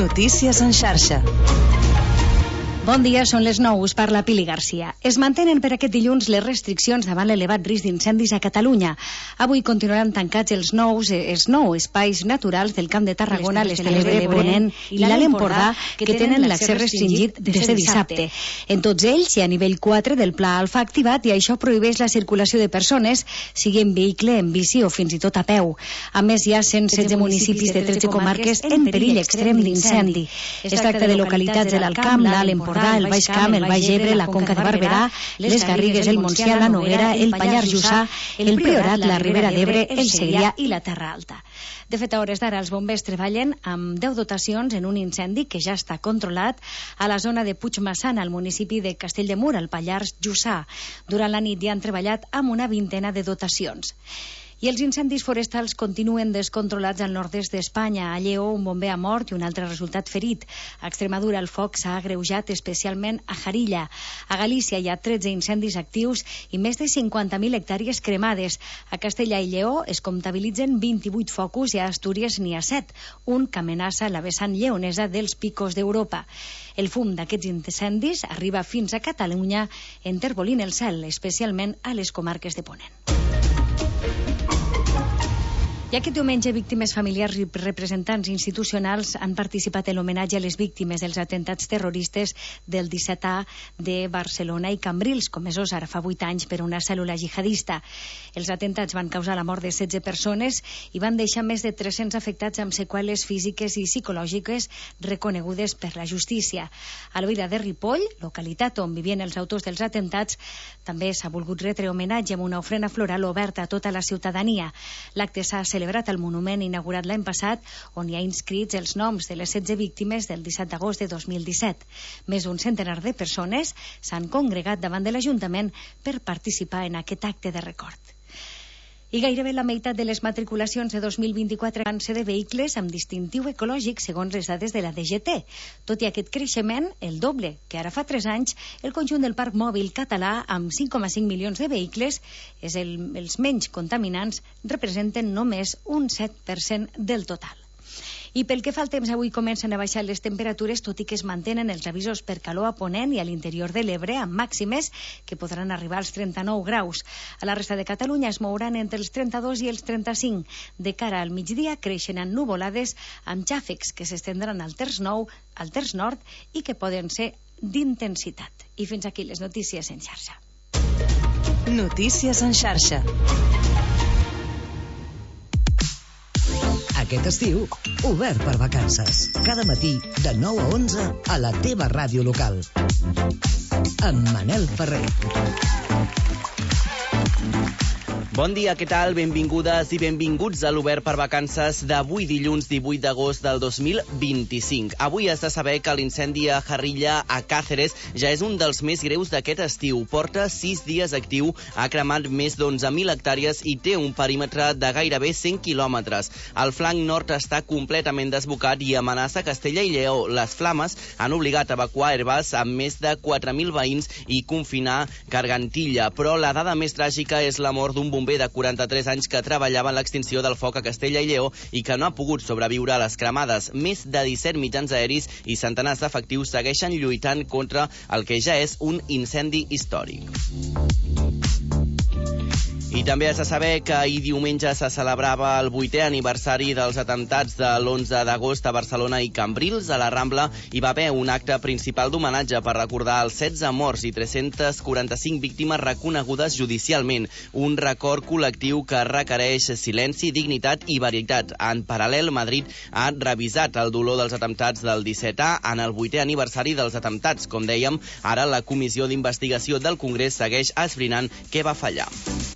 Notícies en xarxa. Bon dia, són les 9, us parla Pili Garcia. Es mantenen per aquest dilluns les restriccions davant l'elevat risc d'incendis a Catalunya. Avui continuaran tancats els nou espais naturals del Camp de Tarragona, les Terres de Ponent i l'Alt Empordà, que tenen l'accés restringit des de dissabte. En tots ells hi ha nivell 4 del Pla Alfa activat i això prohibeix la circulació de persones, sigui en vehicle, en bici o fins i tot a peu. A més, hi ha 116 municipis de 13 comarques en perill extrem d'incendi. Es tracta de localitats de l'Alt Camp, l'Alt Empordà, el Baix Camp, el Baix Ebre, la Conca de Barberà, les Garrigues, el Montsià, la Noguera, el Pallars Jussà, el Priorat, la Ribera d'Ebre, el Segrià i la Terra Alta. De fet, a hores d'ara, els bombers treballen amb 10 dotacions en un incendi que ja està controlat a la zona de Puigmaçana, al municipi de Castell de Mur, al Pallars Jussà. Durant la nit ja han treballat amb una vintena de dotacions. I els incendis forestals continuen descontrolats al nord-est d'Espanya. A Lleó, un bomber ha mort i un altre ha resultat ferit. A Extremadura, el foc s'ha agreujat especialment a Jarilla. A Galícia hi ha 13 incendis actius i més de 50.000 hectàrees cremades. A Castella i Lleó es comptabilitzen 28 focus i a Astúries n'hi ha 7, un que amenaça la vessant lleonesa dels picos d'Europa. El fum d'aquests incendis arriba fins a Catalunya, enterbolint el cel, especialment a les comarques de Ponent. I aquest diumenge, víctimes familiars i representants institucionals han participat en l'homenatge a les víctimes dels atentats terroristes del 17A de Barcelona i Cambrils, comesos ara fa 8 anys per una cèl·lula jihadista. Els atentats van causar la mort de 16 persones i van deixar més de 300 afectats amb seqüeles físiques i psicològiques reconegudes per la justícia. A l'Oïda de Ripoll, localitat on vivien els autors dels atentats, també s'ha volgut retre homenatge amb una ofrena floral oberta a tota la ciutadania. L'acte s'ha celebrat al monument inaugurat l'any passat, on hi ha inscrits els noms de les 16 víctimes del 17 d'agost de 2017. Més d'un centenar de persones s'han congregat davant de l'Ajuntament per participar en aquest acte de record. I gairebé la meitat de les matriculacions de 2024 van ser de vehicles amb distintiu ecològic segons les dades de la DGT. Tot i aquest creixement, el doble que ara fa 3 anys, el conjunt del parc mòbil català, amb 5,5 milions de vehicles, els menys contaminants, representen només un 7% del total. I pel que fa al temps, avui comencen a baixar les temperatures, tot i que es mantenen els avisos per calor a Ponent i a l'interior de l'Ebre, amb màximes que podran arribar als 39 graus. A la resta de Catalunya es mouran entre els 32 i els 35. De cara al migdia creixen ennuvolades amb xàfecs que s'estendran al terç nord i que poden ser d'intensitat. I fins aquí les notícies en xarxa. Notícies en xarxa. Aquest estiu, obert per vacances. Cada matí, de 9 a 11, a la teva ràdio local. Amb Manel Ferrer. Bon dia, què tal? Benvingudes i benvinguts a l'Obert per Vacances d'avui dilluns 18 d'agost del 2025. Avui has de saber que l'incendi a Jarilla, a Càceres, ja és un dels més greus d'aquest estiu. Porta 6 dies actiu, ha cremat més d'11.000 hectàrees i té un perímetre de gairebé 100 quilòmetres. El flanc nord està completament desbocat i amenaça Castella i Lleó. Les flames han obligat a evacuar Herbàs amb més de 4.000 veïns i confinar Gargantilla. Però la dada més tràgica és la mort d'un bomber de 43 anys que treballava en l'extinció del foc a Castella i Lleó i que no ha pogut sobreviure a les cremades. Més de 17 mitjans aeris i centenars d'efectius segueixen lluitant contra el que ja és un incendi històric. I també has de saber que ahir diumenge se celebrava el 8è aniversari dels atemptats de l'11 d'agost a Barcelona i Cambrils. A la Rambla hi va haver un acte principal d'homenatge per recordar els 16 morts i 345 víctimes reconegudes judicialment. Un record col·lectiu que requereix silenci, dignitat i veritat. En paral·lel, Madrid ha revisat el dolor dels atemptats del 17A en el 8è aniversari dels atemptats. Com dèiem, ara la Comissió d'Investigació del Congrés segueix esbrinant què va fallar.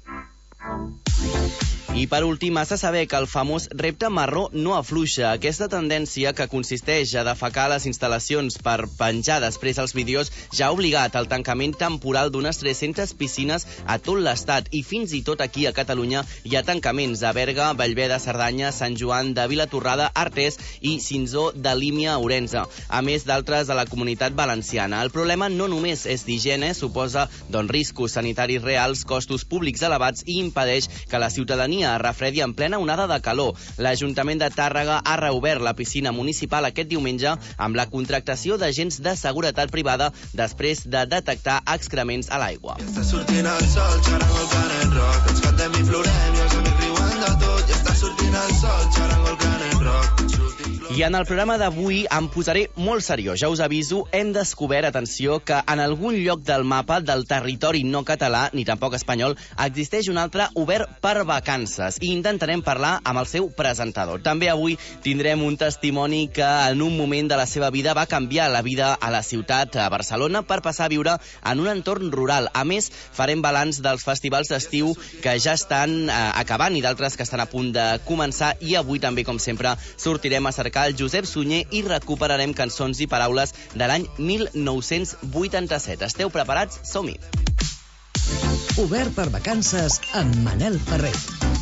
I per últim, has de saber que el famós repte marró no afluixa. Aquesta tendència, que consisteix a defecar les instal·lacions per penjar després els vídeos, ja ha obligat al tancament temporal d'unes 300 piscines a tot l'estat. I fins i tot aquí a Catalunya hi ha tancaments a Berga, Bellver de Cerdanya, Sant Joan de Vilatorrada, Artés i Cinzó de Límia, Ourense, a més d'altres de la Comunitat Valenciana. El problema no només és d'higiene, suposa riscos sanitaris reals, costos públics elevats i impedeix que la ciutadania ciutadania refredi en plena onada de calor. L'Ajuntament de Tàrrega ha reobert la piscina municipal aquest diumenge amb la contractació d'agents de seguretat privada després de detectar excrements a l'aigua. Està sortint el sol, xarango el canet rock, ens cantem i plorem i els amics riuen de tot. Ja està sortint el sol, xarango el canet rock. I en el programa d'avui em posaré molt seriós. Ja us aviso, hem descobert, atenció, que en algun lloc del mapa del territori no català, ni tampoc espanyol, existeix un altre obert per vacances i intentarem parlar amb el seu presentador. També avui tindrem un testimoni que en un moment de la seva vida va canviar la vida a la ciutat, a Barcelona, per passar a viure en un entorn rural. A més, farem balanç dels festivals d'estiu que ja estan acabant i d'altres que estan a punt de començar, i avui també, com sempre, sortirem a cercar el Josep Sunyer i recuperarem cançons i paraules de l'any 1987. Esteu preparats? Som-hi! Obert per vacances amb Manel Ferrer.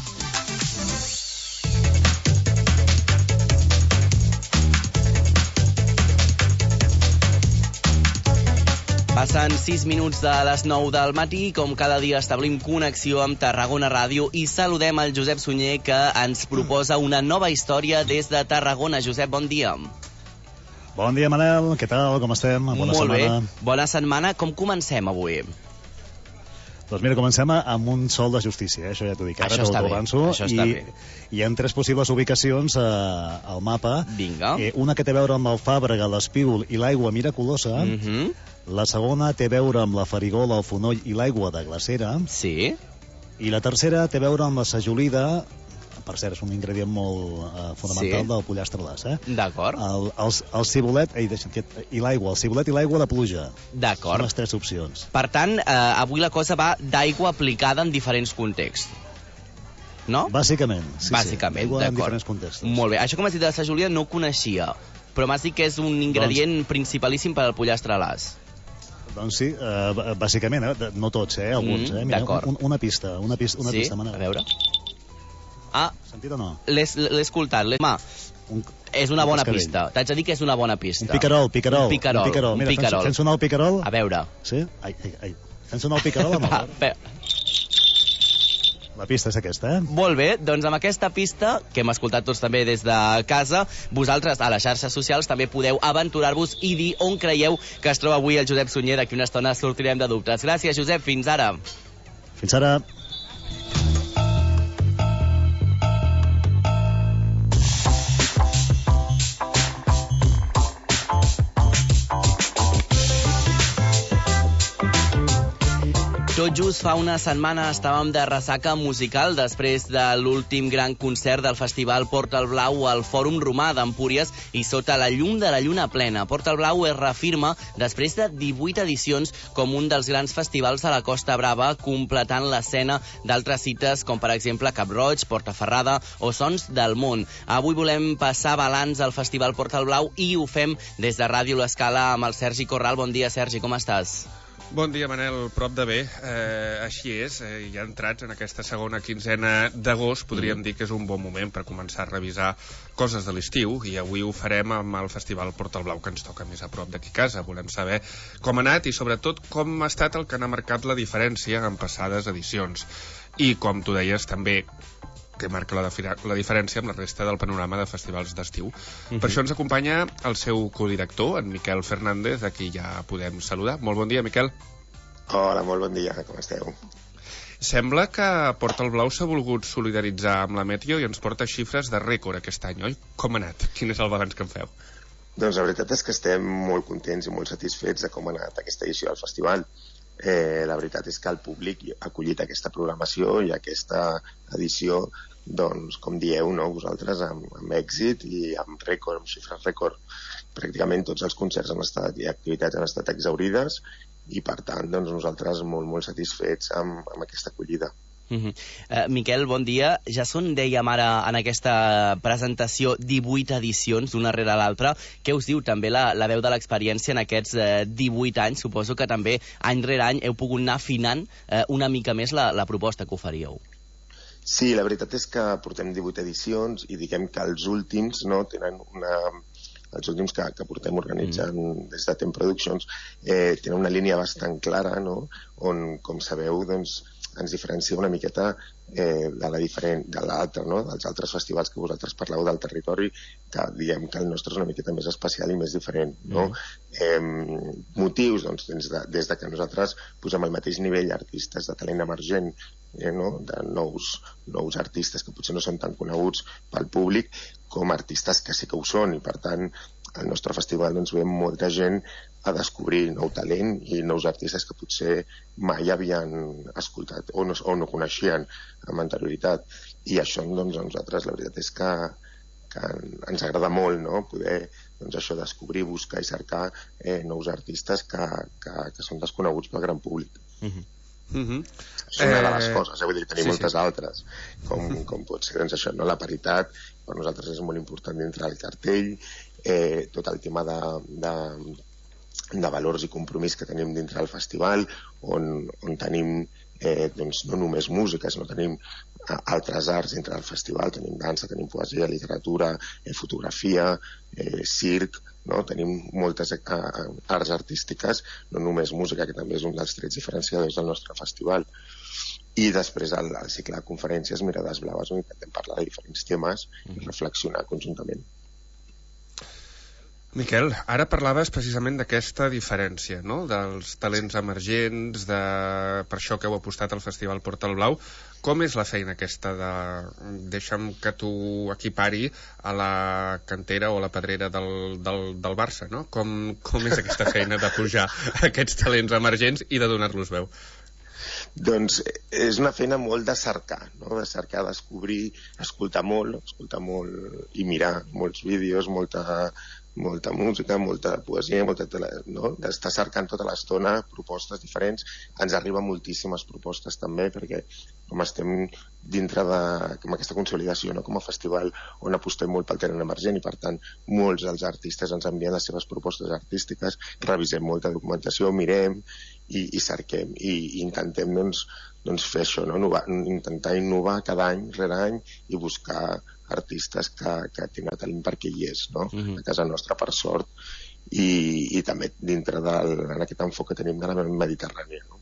Passen 6 minuts de les 9 del matí i com cada dia establim connexió amb Tarragona Ràdio i saludem el Josep Sunyer, que ens proposa una nova història des de Tarragona. Josep, bon dia. Bon dia, Manel. Què tal? Com estem? Bona Molt setmana. bé. Bona setmana. Com comencem avui? Doncs mira, comencem amb un sol de justícia, això ja t'ho dic. Ara Això està bé, avanço. això està bé. Hi ha 3 possibles ubicacions al mapa. Vinga. Una que té a veure amb el Fàbrega, l'Espígol i l'aigua miraculosa. La segona té a veure amb la Farigola, el Fonoll i l'aigua de Glacera. Sí. I la tercera té a veure amb la Sajolida, per cert, és un ingredient molt fonamental del pollastre-las, D'acord. El cibulet, i l'aigua, el cibulet i l'aigua de pluja. D'acord. Són les 3 opcions. Per tant, avui la cosa va d'aigua aplicada en diferents contexts. No? Bàsicament, sí. Bàsicament, Aigua en d'acord. diferents contextos. Molt bé. Això, com has dit de la Sajolida, no ho coneixia, però m'has dit que és un ingredient principalíssim per al pollastre-las. Doncs sí, bàsicament, no tots, alguns. Mira, d'acord. Una pista, Manel. A veure. Ah, sentit o no? l'he escoltat. És una bona pista. T'haig de dir que és una bona pista. Un picarol. Un picarol. Fent sonar el picarol? A veure. Sí? Fent sonar el picarol amb el... La pista és aquesta, Molt bé, doncs amb aquesta pista, que hem escoltat tots també des de casa, vosaltres a les xarxes socials també podeu aventurar-vos i dir on creieu que es troba avui el Josep Sunyer. D'aquí una estona sortirem de dubtes. Gràcies, Josep. Fins ara. Fins ara. Tot just fa una setmana estàvem de ressaca musical després de l'últim gran concert del Festival Porta el Blau al Fòrum Romà d'Empúries i sota la llum de la lluna plena. Porta el Blau es reafirma després de 18 edicions com un dels grans festivals de la Costa Brava, completant l'escena d'altres cites com per exemple Cap Roig, Portaferrada o Sons del Món. Avui volem passar balanç al Festival Porta el Blau i ho fem des de Ràdio L'Escala amb el Sergi Corral. Bon dia, Sergi, com estàs? Bon dia, Manel, prop de bé. Així és, ja entrats en aquesta segona quinzena d'agost, podríem dir que és un bon moment per començar a revisar coses de l'estiu, i avui ho farem amb el Festival Porta el Blau, que ens toca més a prop d'aquí casa. Volem saber com ha anat i, sobretot, com ha estat el que n'ha marcat la diferència en passades edicions. I, com tu deies, també que marca la diferència amb la resta del panorama de festivals d'estiu. Per això ens acompanya el seu codirector, en Miquel Fernández, a qui ja podem saludar. Molt bon dia, Miquel. Hola, molt bon dia, com esteu? Sembla que Porta el Blau s'ha volgut solidaritzar amb la Meteo i ens porta xifres de rècord aquest any, oi? Com ha anat? Quin és el balanç que en feu? Doncs la veritat és que estem molt contents i molt satisfets de com ha anat aquesta edició del festival. La veritat és que el públic ha acollit aquesta programació i aquesta edició, doncs, com dieu, no, vosaltres, amb èxit i amb rècord, amb xifres rècord. Pràcticament tots els concerts i activitats han estat exaurides i, per tant, doncs, nosaltres molt satisfets amb aquesta acollida. Miquel, bon dia. Ja són, dèiem ara, en aquesta presentació 18 edicions, d'una rere l'altra. Què us diu també la veu de l'experiència en aquests 18 anys? Suposo que també, any rere any, heu pogut anar afinant una mica més la proposta que oferíeu. Sí, la veritat és que portem 18 edicions i diguem que els últims, no, tenen els últims que portem organitzant des de Tem Productions tenen una línia bastant clara, no? On, com sabeu, doncs, ens diferencia una miqueta de l'altre, no? Dels altres festivals que vosaltres parleu del territori, que diem que el nostre és una miqueta més especial i més diferent, no? Motius, doncs, des de que nosaltres posem al mateix nivell artistes de talent emergent, no? De nous artistes que potser no són tan coneguts pel públic, com artistes que sí que ho són, i per tant al nostre festival doncs ve molta gent a descobrir nou talent i nous artistes que potser mai havien escoltat o no coneixien amb anterioritat, i això doncs a nosaltres la veritat és que ens agrada molt, no? Poder doncs, això, descobrir, buscar i cercar nous artistes que són desconeguts pel gran públic. És una de les coses, vull dir, tenim moltes altres, com pot ser doncs, això, no? La paritat per nosaltres és molt important dintre del cartell, tot el tema de valors i compromís que tenim dintre del festival, on tenim doncs, no només música, sinó tenim altres arts dintre del festival, tenim dansa, tenim poesia, literatura, fotografia, circ, no? Tenim moltes arts artístiques, no només música, que també és un dels trets diferenciadors del nostre festival. I després al cicle de conferències Mirades Blaves, on intentem parlar de diferents temes i reflexionar conjuntament. Miquel, ara parlaves precisament d'aquesta diferència, no? Dels talents emergents, per això que heu apostat al Festival Portal Blau. Com és la feina aquesta de... Deixa'm que t'ho equipari a la cantera o a la pedrera del Barça, no? Com és aquesta feina de pujar aquests talents emergents i de donar-los veu? Doncs és una feina molt de cercar, no? De cercar, descobrir, escoltar molt i mirar molts vídeos, molta música, molta poesia, no? D'estar cercant tota l'estona propostes diferents. Ens arriben moltíssimes propostes també, perquè com estem dintre d'aquesta consolidació, no? Com a festival on apostem molt pel talent emergent, i per tant molts dels artistes ens envien les seves propostes artístiques, revisem molta documentació, mirem i cerquem i intentem doncs fer això, no? Intentar innovar cada any rere any i buscar artistes que tenen talent perquè hi és, no? A casa nostra, per sort, i també dintre en aquest enfoc que tenim de la Mediterrània, no?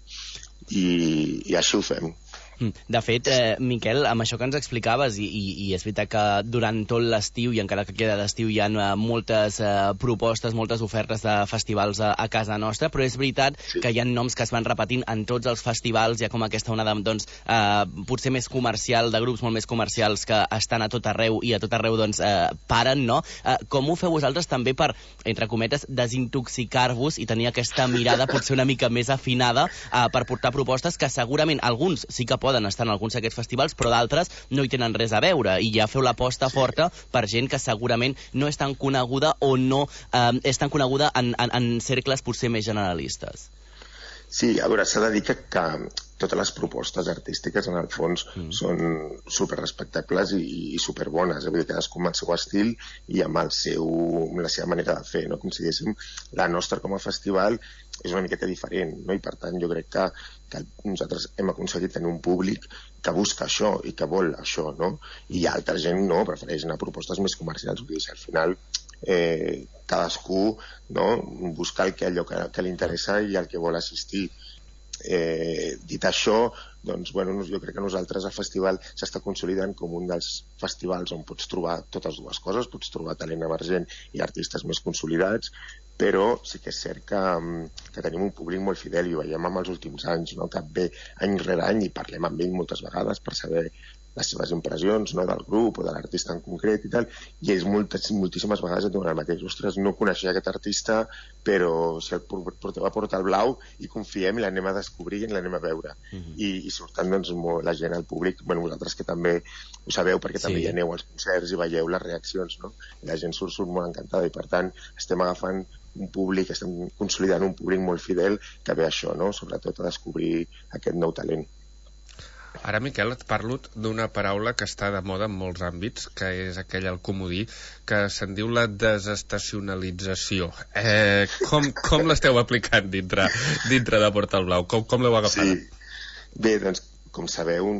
I així ho fem. De fet, Miquel, amb això que ens explicaves, i és veritat que durant tot l'estiu, i encara que queda d'estiu, hi ha moltes propostes, moltes ofertes de festivals a casa nostra, però és veritat que hi ha noms que es van repetint en tots els festivals. Hi ha com aquesta onada, doncs, potser més comercial, de grups molt més comercials que estan a tot arreu, i a tot arreu doncs, paren, no? Com ho feu vosaltres també per, entre cometes, desintoxicar-vos i tenir aquesta mirada potser una mica més afinada per portar propostes que segurament alguns sí que poden estar en alguns d'aquests festivals, però d'altres no hi tenen res a veure, i ja feu l'aposta forta per gent que segurament no és tan coneguda o no és tan coneguda en cercles potser més generalistes? Sí, a veure, s'ha de dir que totes les propostes artístiques, en el fons, són superrespectables i superbones. Vull dir, cadascú amb el seu estil i amb la seva manera de fer, no? Com si diguéssim, la nostra com a festival és una miqueta diferent, no? I per tant jo crec que nosaltres hem aconseguit tenir un públic que busca això i que vol això, no? I altra gent no, prefereix anar a propostes més comercials. Vull dir, al final cadascú, no? Busca allò que li interessa i el que vol assistir. Dit això, doncs, bueno, jo crec que nosaltres el festival s'està consolidant com un dels festivals on pots trobar totes dues coses, pots trobar talent emergent i artistes més consolidats, però sí que és cert que tenim un públic molt fidel, i ho veiem en els últims anys, no? Que ve any rere any i parlem amb ell moltes vegades per saber les seves impressions, no? Del grup o de l'artista en concret i tal, i ells moltíssimes vegades et diuen el mateix: ostres, no coneixia aquest artista, però si el porteu a Portal Blau i confiem i l'anem a descobrir i l'anem a veure. I surten doncs la gent, el públic, bueno, vosaltres que també ho sabeu perquè també hi aneu als concerts i veieu les reaccions, no? I la gent surt molt encantada, i per tant estem agafant un públic, estem consolidant un públic molt fidel que ve això, no? Sobretot a descobrir aquest nou talent. Ara, Miquel, et parlo d'una paraula que està de moda en molts àmbits, que és aquell, el comodí, que se'n diu la desestacionalització. Com l'esteu aplicant dintre de Portal Blau? Com l'heu agafat? Sí. Bé, doncs, com sabeu,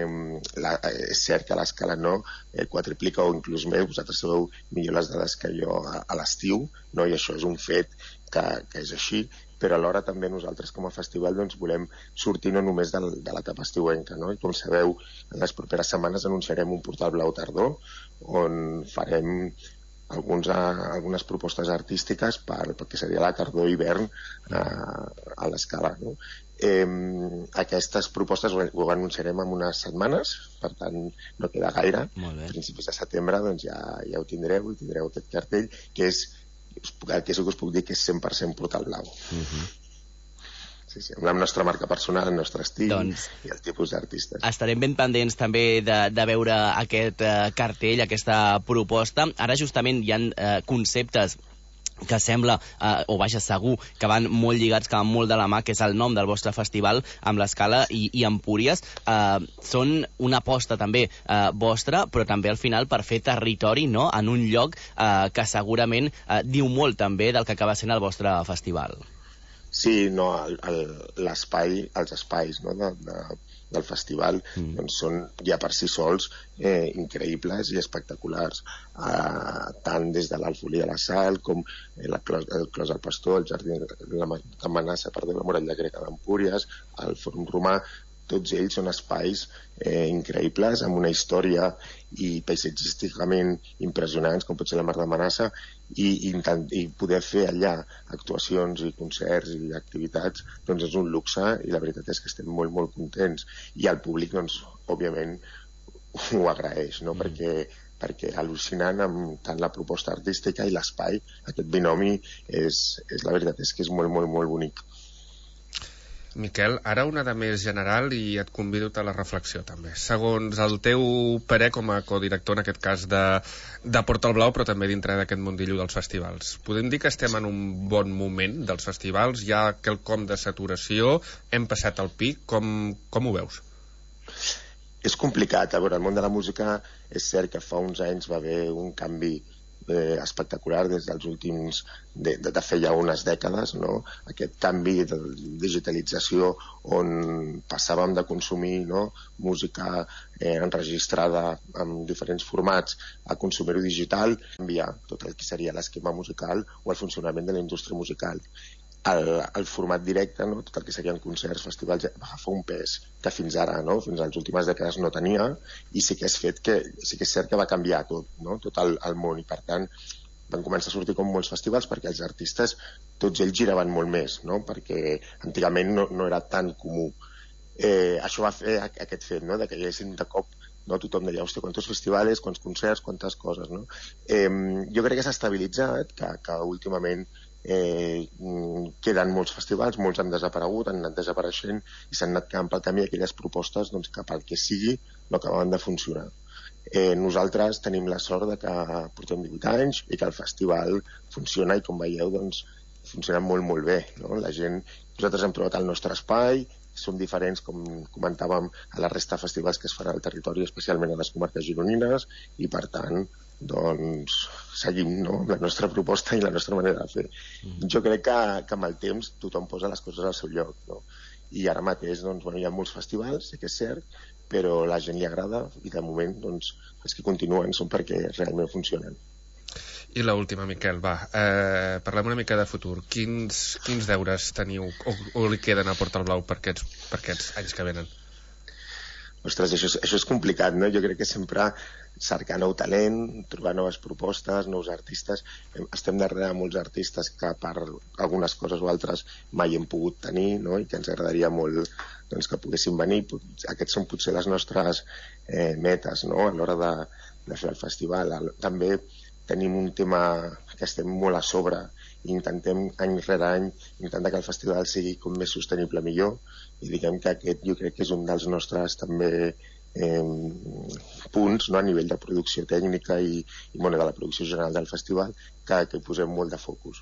és cert que l'escala no quadriplica o inclús més. Vosaltres sabeu millor les dades que jo a l'estiu, no? I això és un fet que és així, però alhora també nosaltres com a festival doncs, volem sortir no només de l'etapa estiuenca, no? I com sabeu, en les properes setmanes anunciarem un portal blau tardor on farem algunes propostes artístiques perquè seria la tardor-hivern a l'escala, no? Aquestes propostes ho anunciarem en unes setmanes, per tant no queda gaire. A principis de setembre doncs, ja ho tindreu aquest cartell, que és el que sí que us puc dir que és 100% portal blau. Sí, amb la nostra marca personal, el nostre estil i el tipus d'artistes. Estarem ben pendents també de veure aquest cartell, aquesta proposta. Ara justament hi ha conceptes que sembla, o vaja, segur, que van molt lligats, que van molt de la mà, que és el nom del vostre festival, amb l'Escala i Empúries. Són una aposta també vostra, però també al final per fer territori, no?, en un lloc que segurament diu molt també del que acaba sent el vostre festival. Sí, no, l'espai, els espais, no, del festival doncs són ja per si sols increïbles i espectaculars, tant des de l'Alfolí de la Sal com el Clos del Pastor, el Jardí de Manassa, la Muralla Grega d'Empúries, el Fòrum Romà. Tots ells són espais increïbles, amb una història i paisatgísticament impressionants, com pot ser la Mar de Manassa, i poder fer allà actuacions i concerts i activitats, doncs és un luxe, i la veritat és que estem molt, molt contents. I el públic, doncs, òbviament, ho agraeix, no? Perquè al·lucinant amb tant la proposta artística i l'espai, aquest binomi, la veritat és que és molt, molt, molt bonic. Miquel, ara una de més general i et convido a la reflexió també. Segons el teu parer com a codirector, en aquest cas de Portal Blau, però també dintre d'aquest mundillo dels festivals, podem dir que estem en un bon moment dels festivals? Hi ha quelcom de saturació? Hem passat el pic? Com ho veus? És complicat. A veure, el món de la música és cert que fa uns anys va haver un canvi espectacular des dels últims de fer ja unes dècades, no? Aquest canvi de digitalització on passàvem de consumir, no, música enregistrada en diferents formats a consumir-ho digital, canviar tot el que seria l'esquema musical o el funcionament de la indústria musical. El format directe, no? Tot el que serien concerts, festivals, va agafar un pes que fins ara, no? Fins a les últimes dècades no tenia, i sí que és cert que va canviar tot, no? Tot el món, i per tant van començar a sortir com molts festivals perquè els artistes, tots ells giraven molt més, no? Perquè antigament no era tan comú. Això va fer aquest fet, no? De que hi haguessin de cop, no? Tothom deia, hòstia, quants festivals, quants concerts, quantes coses, no? Jo crec que s'ha estabilitzat, que últimament queden molts festivals, molts han desaparegut, han anat desapareixent i s'han anat quedant pel camí aquelles propostes doncs, que pel que sigui no acabaven de funcionar. Nosaltres tenim la sort de que portem 18 anys i que el festival funciona, i com veieu doncs, funciona molt, molt bé, no? Nosaltres hem trobat el nostre espai, som diferents, com comentàvem, a la resta de festivals que es fan al territori, especialment a les comarques gironines, i per tant doncs seguim, no?, la nostra proposta i la nostra manera de fer. Jo crec que amb el temps tothom posa les coses al seu lloc, no? I ara mateix doncs, hi ha molts festivals, sí que és cert, però a la gent li agrada, i de moment doncs, els que continuen són perquè realment funcionen. I l'última, Miquel, va, parlem una mica de futur. Quins deures teniu o li queden a Portal Blau per aquests anys que venen? Ostres, això és complicat, no? Jo crec que sempre cercar nou talent, trobar noves propostes, nous artistes. Estem darrere de molts artistes que per algunes coses o altres mai hem pogut tenir, no? I que ens agradaria molt doncs, que poguessin venir. Aquests són potser les nostres metes, no?, a l'hora de fer el festival. També tenim un tema que estem molt a sobre i intentem any rere any intentar que el festival sigui com més sostenible millor, i diguem que aquest jo crec que és un dels nostres també punts, no?, a nivell de producció tècnica i de la producció general del festival, que hi posem molt de focus.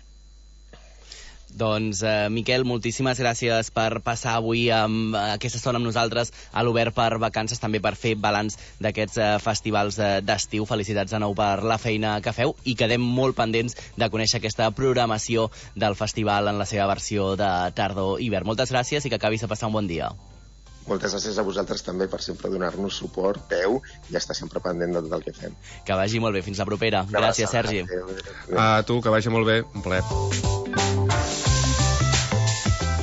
Doncs, Miquel, moltíssimes gràcies per passar avui aquesta estona amb nosaltres a l'Obert per Vacances, també per fer balanç d'aquests festivals d'estiu. Felicitats de nou per la feina que feu, i quedem molt pendents de conèixer aquesta programació del festival en la seva versió de tardor-hivern. Moltes gràcies i que acabis de passar un bon dia. Moltes gràcies a vosaltres també per sempre donar-nos suport, peu, i estar sempre pendent de tot el que fem. Que vagi molt bé, fins la propera. Gràcies, Sergi. A tu, que vagi molt bé, un plaer.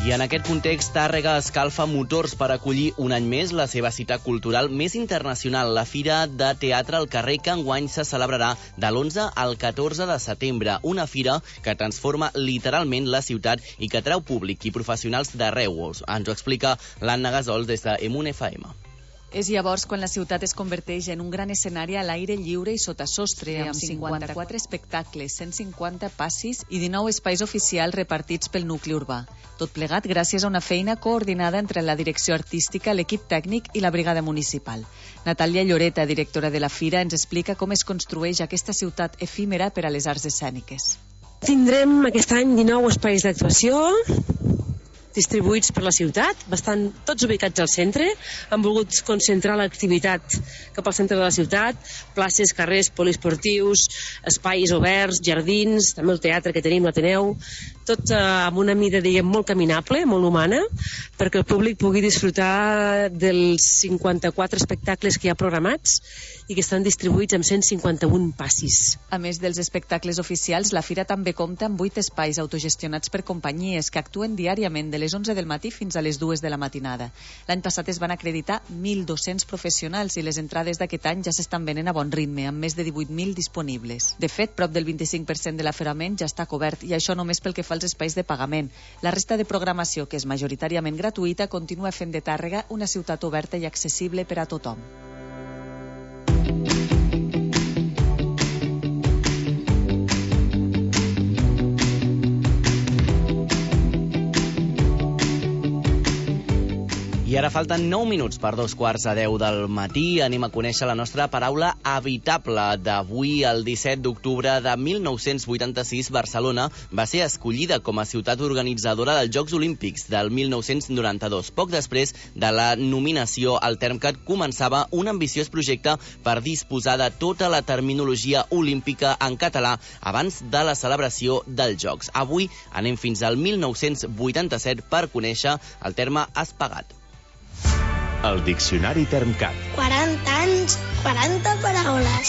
I en aquest context, Tàrrega escalfa motors per acollir un any més la seva cita cultural més internacional, la Fira de Teatre al Carrer, que enguany se celebrarà de l'11 al 14 de setembre. Una fira que transforma literalment la ciutat i que treu públic i professionals d'arreu. Ens ho explica l'Anna Gasol des de Emun FM. És llavors quan la ciutat es converteix en un gran escenari a l'aire lliure i sota sostre, amb 54 espectacles, 150 passis i 19 espais oficials repartits pel nucli urbà. Tot plegat gràcies a una feina coordinada entre la direcció artística, l'equip tècnic i la brigada municipal. Natàlia Lloreta, directora de la Fira, ens explica com es construeix aquesta ciutat efímera per a les arts escèniques. Tindrem aquest any 19 espais d'actuació distribuïts per la ciutat, bastant tots ubicats al centre. Han volgut concentrar l'activitat cap al centre de la ciutat, places, carrers, poliesportius, espais oberts, jardins, també el teatre que tenim, l'Ateneu, tot amb una mida, diguem, molt caminable, molt humana, perquè el públic pugui disfrutar dels 54 espectacles que hi ha programats i que estan distribuïts en 151 passis. A més dels espectacles oficials, la Fira també compta amb 8 espais autogestionats per companyies que actuen diàriament de les 11 del matí fins a les 2 de la matinada. L'any passat es van acreditar 1.200 professionals i les entrades d'aquest any ja s'estan venent a bon ritme, amb més de 18.000 disponibles. De fet, prop del 25% de l'aferrament ja està cobert, i això només pel que fa als espais de pagament. La resta de programació, que és majoritàriament gratuïta, continua fent de Tàrrega una ciutat oberta i accessible per a tothom. I ara falten 9 minuts per 2:45 del matí. Anem a conèixer la nostra paraula habitable d'avui. El 17 d'octubre de 1986, Barcelona va ser escollida com a ciutat organitzadora dels Jocs Olímpics del 1992. Poc després de la nominació, el Termcat començava un ambiciós projecte per disposar de tota la terminologia olímpica en català abans de la celebració dels Jocs. Avui anem fins al 1987 per conèixer el terme espagat. El Diccionari Termcat. 40 anys, 40 paraules.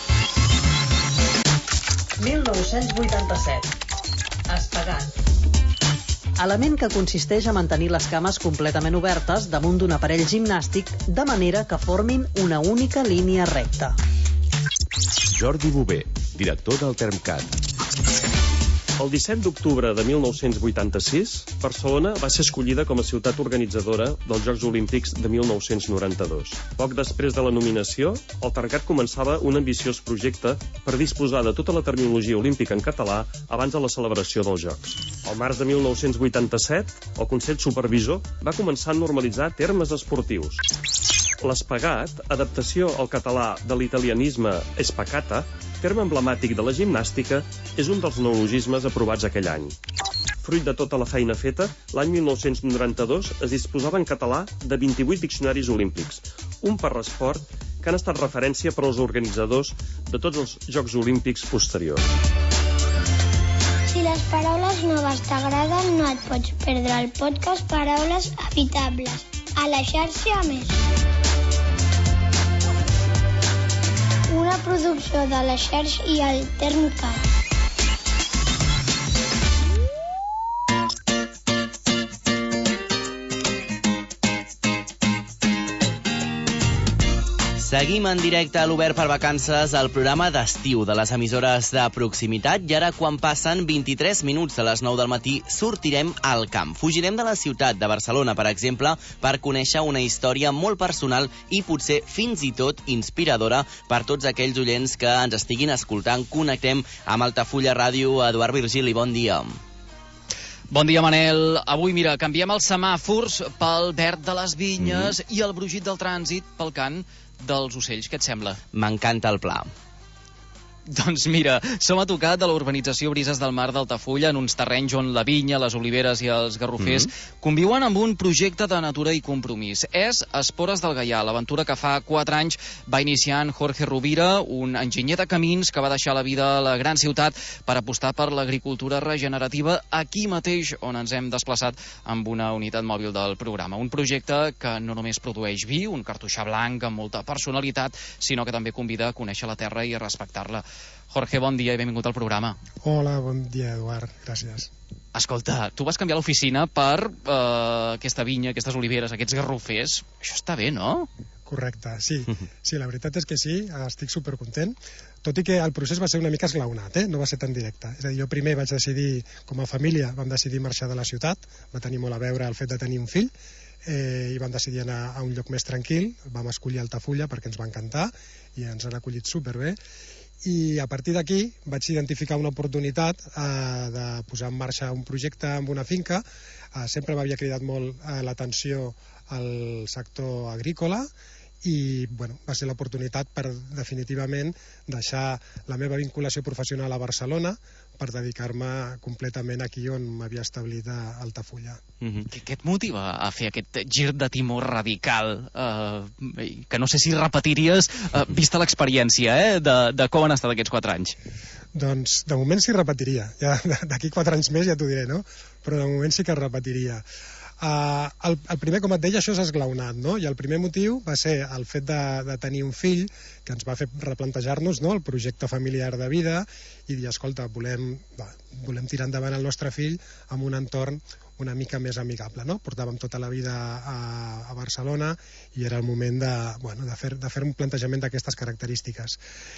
1987. Espagat. Element que consisteix a mantenir les cames completament obertes damunt d'un aparell gimnàstic de manera que formin una única línia recta. Jordi Bové, director del Termcat. El 17 d'octubre de 1986, Barcelona va ser escollida com a ciutat organitzadora dels Jocs Olímpics de 1992. Poc després de la nominació, el Termcat començava un ambiciós projecte per disposar de tota la terminologia olímpica en català abans de la celebració dels Jocs. Al març de 1987, el Consell Supervisor va començar a normalitzar termes esportius. L'espagat, adaptació al català de l'italianisme espacata, terme emblemàtic de la gimnàstica, és un dels neologismes aprovats aquell any. Fruit de tota la feina feta, l'any 1992 es disposava en català de 28 diccionaris olímpics, un per esport, que han estat referència per als organitzadors de tots els Jocs Olímpics posteriors. Si les paraules noves t'agraden, no et pots perdre el podcast Paraules Habitables. A la xarxa Més. Una producció de la xarxa i el Termcat. Seguim en directe a l'Obert per Vacances, el programa d'estiu de les emissores de proximitat, i ara, quan passen 23 minuts de les 9 del matí, sortirem al camp. Fugirem de la ciutat de Barcelona, per exemple, per conèixer una història molt personal i potser fins i tot inspiradora per tots aquells oients que ens estiguin escoltant. Connectem amb Altafulla Ràdio. Eduard Virgili, bon dia. Bon dia, Manel. Avui, mira, canviem els semàfors pel verd de les vinyes i el brugit del trànsit pel cant dels ocells. Què et sembla? M'encanta el pla. Doncs mira, som a tocar de la urbanització Brises del Mar d'Altafulla, en uns terrenys on la vinya, les oliveres i els garrofers conviuen amb un projecte de natura i compromís. És Espores del Gaià, l'aventura que fa 4 anys va iniciar en Jorge Rovira, un enginyer de camins que va deixar la vida a la gran ciutat per apostar per l'agricultura regenerativa aquí mateix, on ens hem desplaçat amb una unitat mòbil del programa. Un projecte que no només produeix vi, un cartoixà blanc amb molta personalitat, sinó que també convida a conèixer la terra i a respectar-la. Jorge, bon dia i benvingut al programa. Hola, bon dia, Eduard. Gràcies. Escolta, tu vas canviar l'oficina per aquesta vinya, aquestes oliveres, aquests garrofers. Això està bé, no? Correcte, sí. Sí, la veritat és que sí, estic supercontent. Tot i que el procés va ser una mica esglaonat, no va ser tan directe. És a dir, jo primer vaig decidir, com a família, vam decidir marxar de la ciutat, va tenir molt a veure el fet de tenir un fill, i vam decidir anar a un lloc més tranquil, vam escollir Altafulla perquè ens va encantar i ens han acollit superbé. I a partir d'aquí vaig identificar una oportunitat de posar en marxa un projecte amb una finca. Sempre m'havia cridat molt l'atenció al sector agrícola i va ser l'oportunitat per definitivament deixar la meva vinculació professional a Barcelona per dedicar-me completament aquí on m'havia establit a Altafulla. Què et motiva a fer aquest gir de timó radical? Que no sé si repetiries, vista l'experiència, de com han estat aquests 4 anys. Doncs de moment sí repetiria. D'aquí 4 anys més ja t'ho diré, no? Però de moment sí que repetiria. El primer, com et deia, això és esglaonat, no? I el primer motiu va ser el fet de tenir un fill que ens va fer replantejar-nos el projecte familiar de vida i dir, escolta, volem tirar endavant el nostre fill amb un entorn una mica més amigable, no? Portàvem tota la vida a Barcelona i era el moment de fer un plantejament d'aquestes característiques.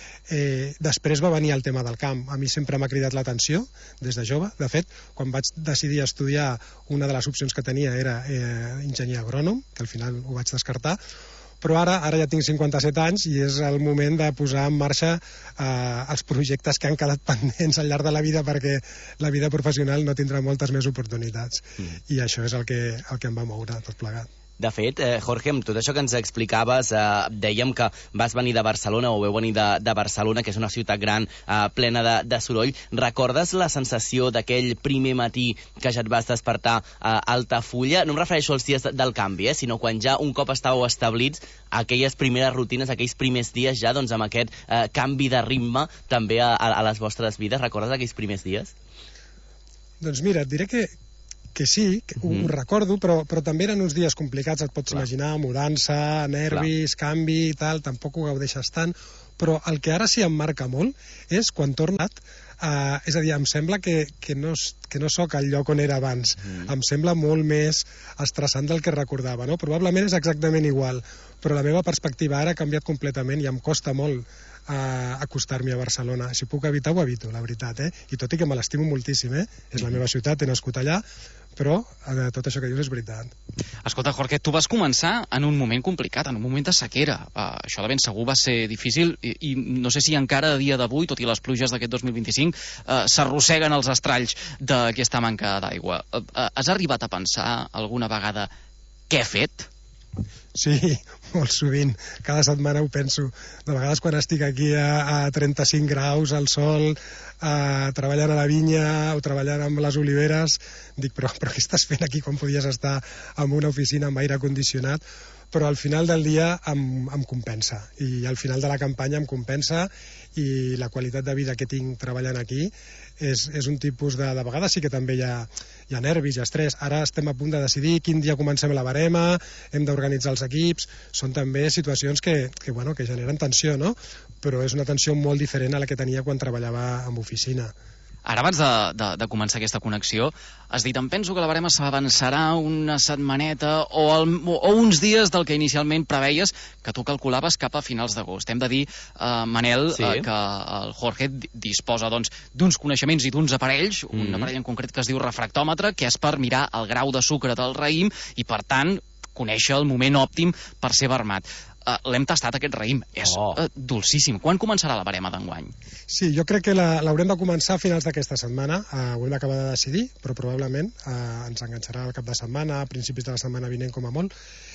Després va venir el tema del camp. A mi sempre m'ha cridat l'atenció des de jove. De fet, quan vaig decidir estudiar, una de les opcions que tenia era enginyer agrònom, que al final ho vaig descartar, però ara ja tinc 57 anys i és el moment de posar en marxa els projectes que han quedat pendents al llarg de la vida, perquè la vida professional no tindrà moltes més oportunitats. I això és el que em va moure tot plegat. De fet, Jorge, amb tot això que ens explicaves, dèiem que vas venir de Barcelona, o veu venir de Barcelona, que és una ciutat gran, plena de soroll. Recordes la sensació d'aquell primer matí que ja et vas despertar a Altafulla? No em refereixo als dies del canvi, sinó quan ja un cop estàveu establits, aquelles primeres rutines, aquells primers dies ja, doncs amb aquest canvi de ritme també a les vostres vides. Recordes aquells primers dies? Doncs mira, et diré que sí, ho recordo, però també eren uns dies complicats, et pots imaginar, mudança, nervis, canvi i tal, tampoc ho gaudeixes tant, però el que ara sí em marca molt és quan tornat, és a dir, em sembla que no sóc al lloc on era abans, em sembla molt més estressant del que recordava, no? Probablement és exactament igual, però la meva perspectiva ara ha canviat completament i em costa molt acostar-m'hi a Barcelona. Si puc evitar, ho evito, la veritat, i tot i que me l'estimo moltíssim, és la meva ciutat, he nascut allà, però tot això que dius és veritat. Escolta, Jorge, tu vas començar en un moment complicat, en un moment de sequera. Això de ben segur va ser difícil i no sé si encara a dia d'avui, tot i les pluges d'aquest 2025, s'arrosseguen els estralls d'aquesta manca d'aigua. Has arribat a pensar alguna vegada què he fet? Sí, molt sovint. Cada setmana ho penso. De vegades quan estic aquí a 35 graus al sol, treballant a la vinya o treballant amb les oliveres, dic, però què estàs fent aquí quan podies estar en una oficina amb aire condicionat? Però al final del dia em compensa. I al final de la campanya em compensa i la qualitat de vida que tinc treballant aquí és un tipus de vegades sí que també hi ha nervis, hi ha estrès. Ara estem a punt de decidir quin dia comencem la barema, hem d'organitzar els equips, són també situacions que generen tensió, no? Però és una tensió molt diferent a la que tenia quan treballava en oficina. Ara, abans de començar aquesta connexió, has dit, em penso que la barema s'avançarà una setmaneta o uns dies del que inicialment preveies, que tu calculaves cap a finals d'agost. Hem de dir, Manel, que el Jorge disposa d'uns coneixements i d'uns aparells, un aparell en concret que es diu refractòmetre, que és per mirar el grau de sucre del raïm i, per tant, conèixer el moment òptim per ser barmat. L'hem tastat, aquest raïm. És dolcíssim. Quan començarà la barema d'enguany? Sí, jo crec que l'haurem de començar a finals d'aquesta setmana. Ho hem d'acabar de decidir, però probablement ens enganxarà al cap de setmana, a principis de la setmana vinent com a molt.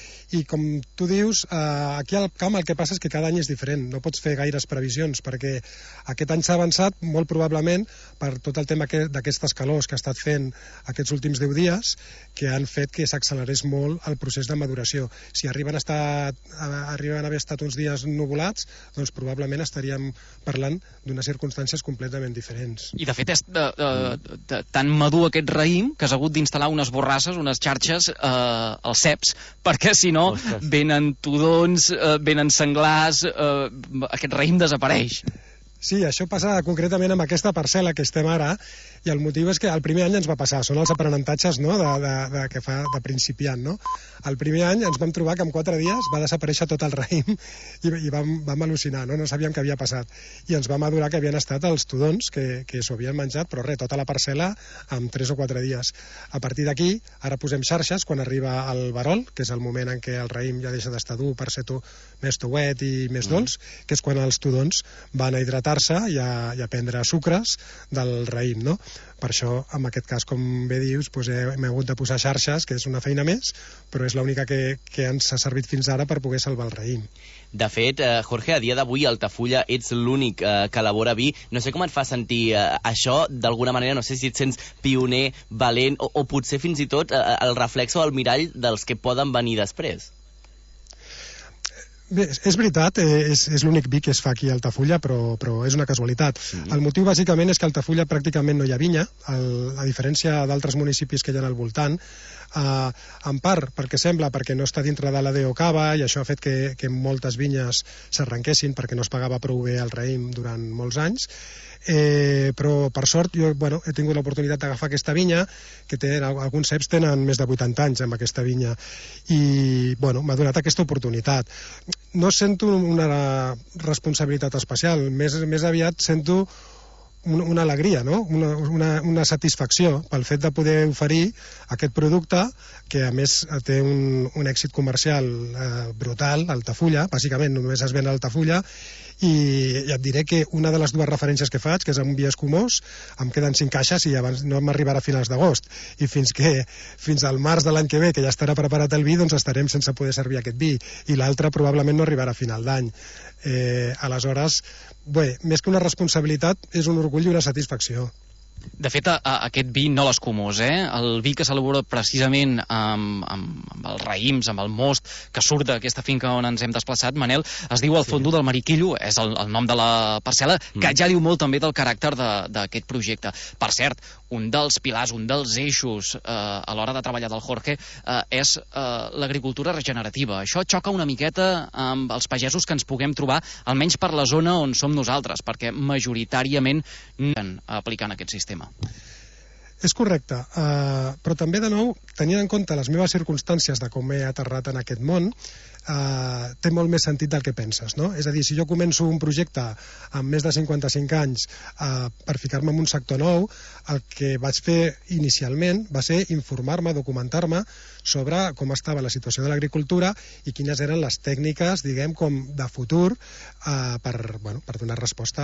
I com tu dius, aquí al camp el que passa és que cada any és diferent, no pots fer gaires previsions, perquè aquest any s'ha avançat molt probablement per tot el tema d'aquestes calors que ha estat fent aquests últims 10 dies, que han fet que s'accelerés molt el procés de maduració. Si arriben a haver estat uns dies nuvolats, doncs probablement estaríem parlant d'unes circumstàncies completament diferents. I de fet és tan madur aquest raïm que has hagut d'instal·lar unes borrasses, unes xarxes als ceps, perquè si no venen tudons, venen senglars, aquest raïm desapareix. Sí, això passa concretament amb aquesta parcel·la que estem ara, i el motiu és que el primer any ens va passar, són els aprenentatges, no?, que fa de principiant, no? El primer any ens vam trobar que en 4 dies va desaparèixer tot el raïm i vam al·lucinar, no sabíem què havia passat. I ens vam adonar que havien estat els tudons que s'ho havien menjat, però res, tota la parcel·la en 3 o 4 dies. A partir d'aquí, ara posem xarxes quan arriba el verol, que és el moment en què el raïm ja deixa d'estar dur per ser més touet i més dolç, que és quan els tudons van a hidratar-se i a prendre sucres del raïm, no? Per això, en aquest cas, com bé dius, hem hagut de posar xarxes, que és una feina més, però és l'única que ens ha servit fins ara per poder salvar el raïm. De fet, Jorge, a dia d'avui a Altafulla ets l'únic que elabora vi. No sé com et fa sentir això, d'alguna manera, no sé si et sents pioner, valent, o potser fins i tot el reflex o el mirall dels que poden venir després. Bé, és veritat, és l'únic vi que es fa aquí a Altafulla, però és una casualitat. El motiu bàsicament és que a Altafulla pràcticament no hi ha vinya, a diferència d'altres municipis que hi ha al voltant, en part perquè no està dintre de la DOCAVA, i això ha fet que moltes vinyes s'arrenquessin perquè no es pagava prou bé el raïm durant molts anys, però per sort jo he tingut l'oportunitat d'agafar aquesta vinya, que alguns ceps tenen més de 80 anys amb aquesta vinya, i m'ha donat aquesta oportunitat. No sento una responsabilitat especial, més aviat sento una alegria, no? una satisfacció pel fet de poder oferir aquest producte, que a més té un èxit comercial brutal a Altafulla, bàsicament només es ven a Altafulla, i et diré que una de les 2 referències que faig, que és amb vi escumós, em queden 5 caixes i abans no m'arribarà a finals d'agost, i fins al març de l'any que ve, que ja estarà preparat el vi, doncs estarem sense poder servir aquest vi, i l'altre probablement no arribarà a final d'any. Aleshores, més que una responsabilitat, és un orgull i una satisfacció. De fet, aquest vi no l'escumós, el vi que s'elabora precisament amb els raïms, amb el most que surt d'aquesta finca on ens hem desplaçat, Manel, es diu el Fondo del Mariquillo, és el nom de la parcel·la, que ja diu molt també del caràcter d'aquest projecte. Per cert, un dels pilars, un dels eixos a l'hora de treballar del Jorge és l'agricultura regenerativa. Això xoca una miqueta amb els pagesos que ens puguem trobar, almenys per la zona on som nosaltres, perquè majoritàriament no estan aplicant aquest sistema. És correcte, però també, de nou, tenint en compte les meves circumstàncies de com he aterrat en aquest món, té molt més sentit del que penses, no? És a dir, si jo començo un projecte amb més de 55 anys per ficar-me en un sector nou, el que vaig fer inicialment va ser informar-me, documentar-me sobre com estava la situació de l'agricultura i quines eren les tècniques, diguem, com de futur per donar resposta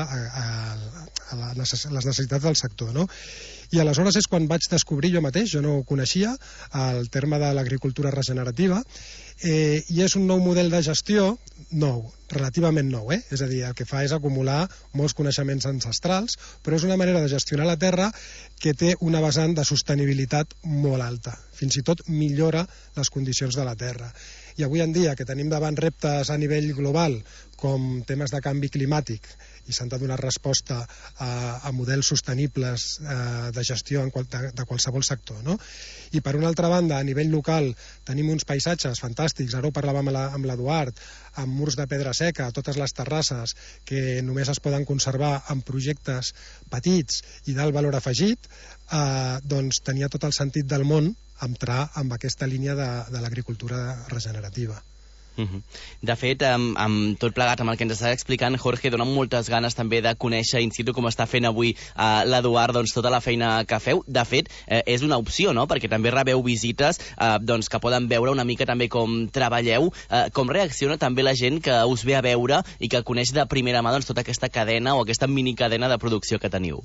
a les necessitats del sector, no? I aleshores és quan vaig descobrir jo mateix, jo no coneixia el terme de l'agricultura regenerativa, i és un nou model de gestió nou, relativament nou, és a dir, el que fa és acumular molts coneixements ancestrals, però és una manera de gestionar la terra que té una vessant de sostenibilitat molt alta, fins i tot millora les condicions de la terra. I avui en dia, que tenim davant reptes a nivell global, com temes de canvi climàtic, i s'han de donar resposta a models sostenibles de gestió de qualsevol sector, no? I per una altra banda, a nivell local, tenim uns paisatges fantàstics, ara ho parlàvem amb l'Eduard, amb murs de pedra seca, totes les terrasses, que només es poden conservar en projectes petits i d'alt valor afegit, doncs tenia tot el sentit del món entrar amb aquesta línia de l'agricultura regenerativa. De fet, amb tot plegat, amb el que ens està explicant, Jorge, dona moltes ganes també de conèixer in situ com està fent avui l'Eduard tota la feina que feu. De fet, és una opció, no?, perquè també rebeu visites que poden veure una mica també com treballeu, com reacciona també la gent que us ve a veure i que coneix de primera mà tota aquesta cadena o aquesta minicadena de producció que teniu.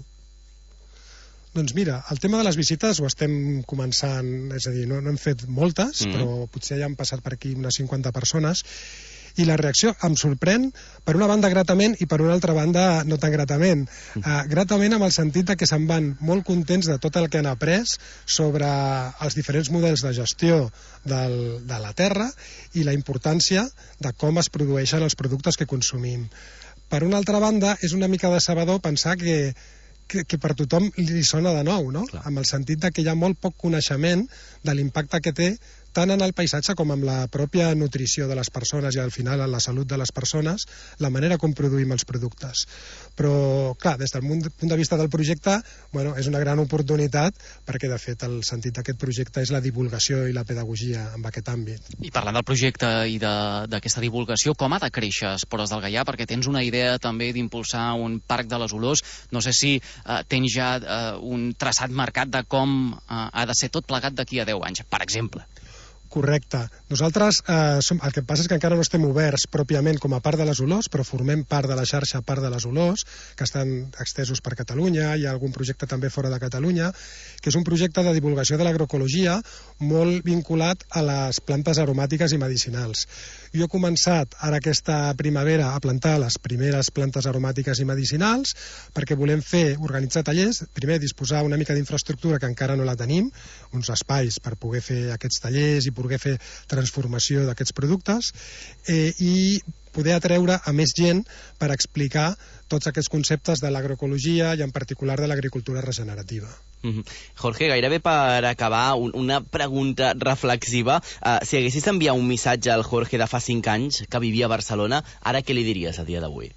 Doncs mira, el tema de les visites ho estem començant, és a dir, no hem fet moltes, però potser ja han passat per aquí unes 50 persones, i la reacció em sorprèn, per una banda gratament i per una altra banda no tan gratament. Gratament amb el sentit que se'n van molt contents de tot el que han après sobre els diferents models de gestió de la terra i la importància de com es produeixen els productes que consumim. Per una altra banda, és una mica decebedor pensar que per tothom li sona de nou, no? Amb el sentit que hi ha molt poc coneixement de l'impacte que té tant en el paisatge com en la pròpia nutrició de les persones i al final en la salut de les persones, la manera com produïm els productes. Però, clar, des del punt de vista del projecte, bueno, és una gran oportunitat perquè, de fet, el sentit d'aquest projecte és la divulgació i la pedagogia en aquest àmbit. I parlant del projecte i d'aquesta divulgació, com ha de créixer Espores del Gaià? Perquè tens una idea també d'impulsar un parc de les olors. No sé si tens ja un traçat marcat de com ha de ser tot plegat d'aquí a 10 anys, per exemple. Correcte. Nosaltres, el que passa és que encara no estem oberts pròpiament com a part de les olors, però formem part de la xarxa Part de les Olors, que estan extesos per Catalunya, hi ha algun projecte també fora de Catalunya, que és un projecte de divulgació de l'agroecologia molt vinculat a les plantes aromàtiques i medicinals. Jo he començat ara aquesta primavera a plantar les primeres plantes aromàtiques i medicinals perquè volem organitzar tallers, primer disposar una mica d'infraestructura que encara no la tenim, uns espais per poder fer aquests tallers i poder fer transformació d'aquests productes i poder atreure a més gent per explicar tots aquests conceptes de l'agroecologia i en particular de l'agricultura regenerativa. Jorge, gairebé per acabar, una pregunta reflexiva. Si haguessis d'enviar un missatge al Jorge de fa 5 anys que vivia a Barcelona, ara què li diries a dia d'avui?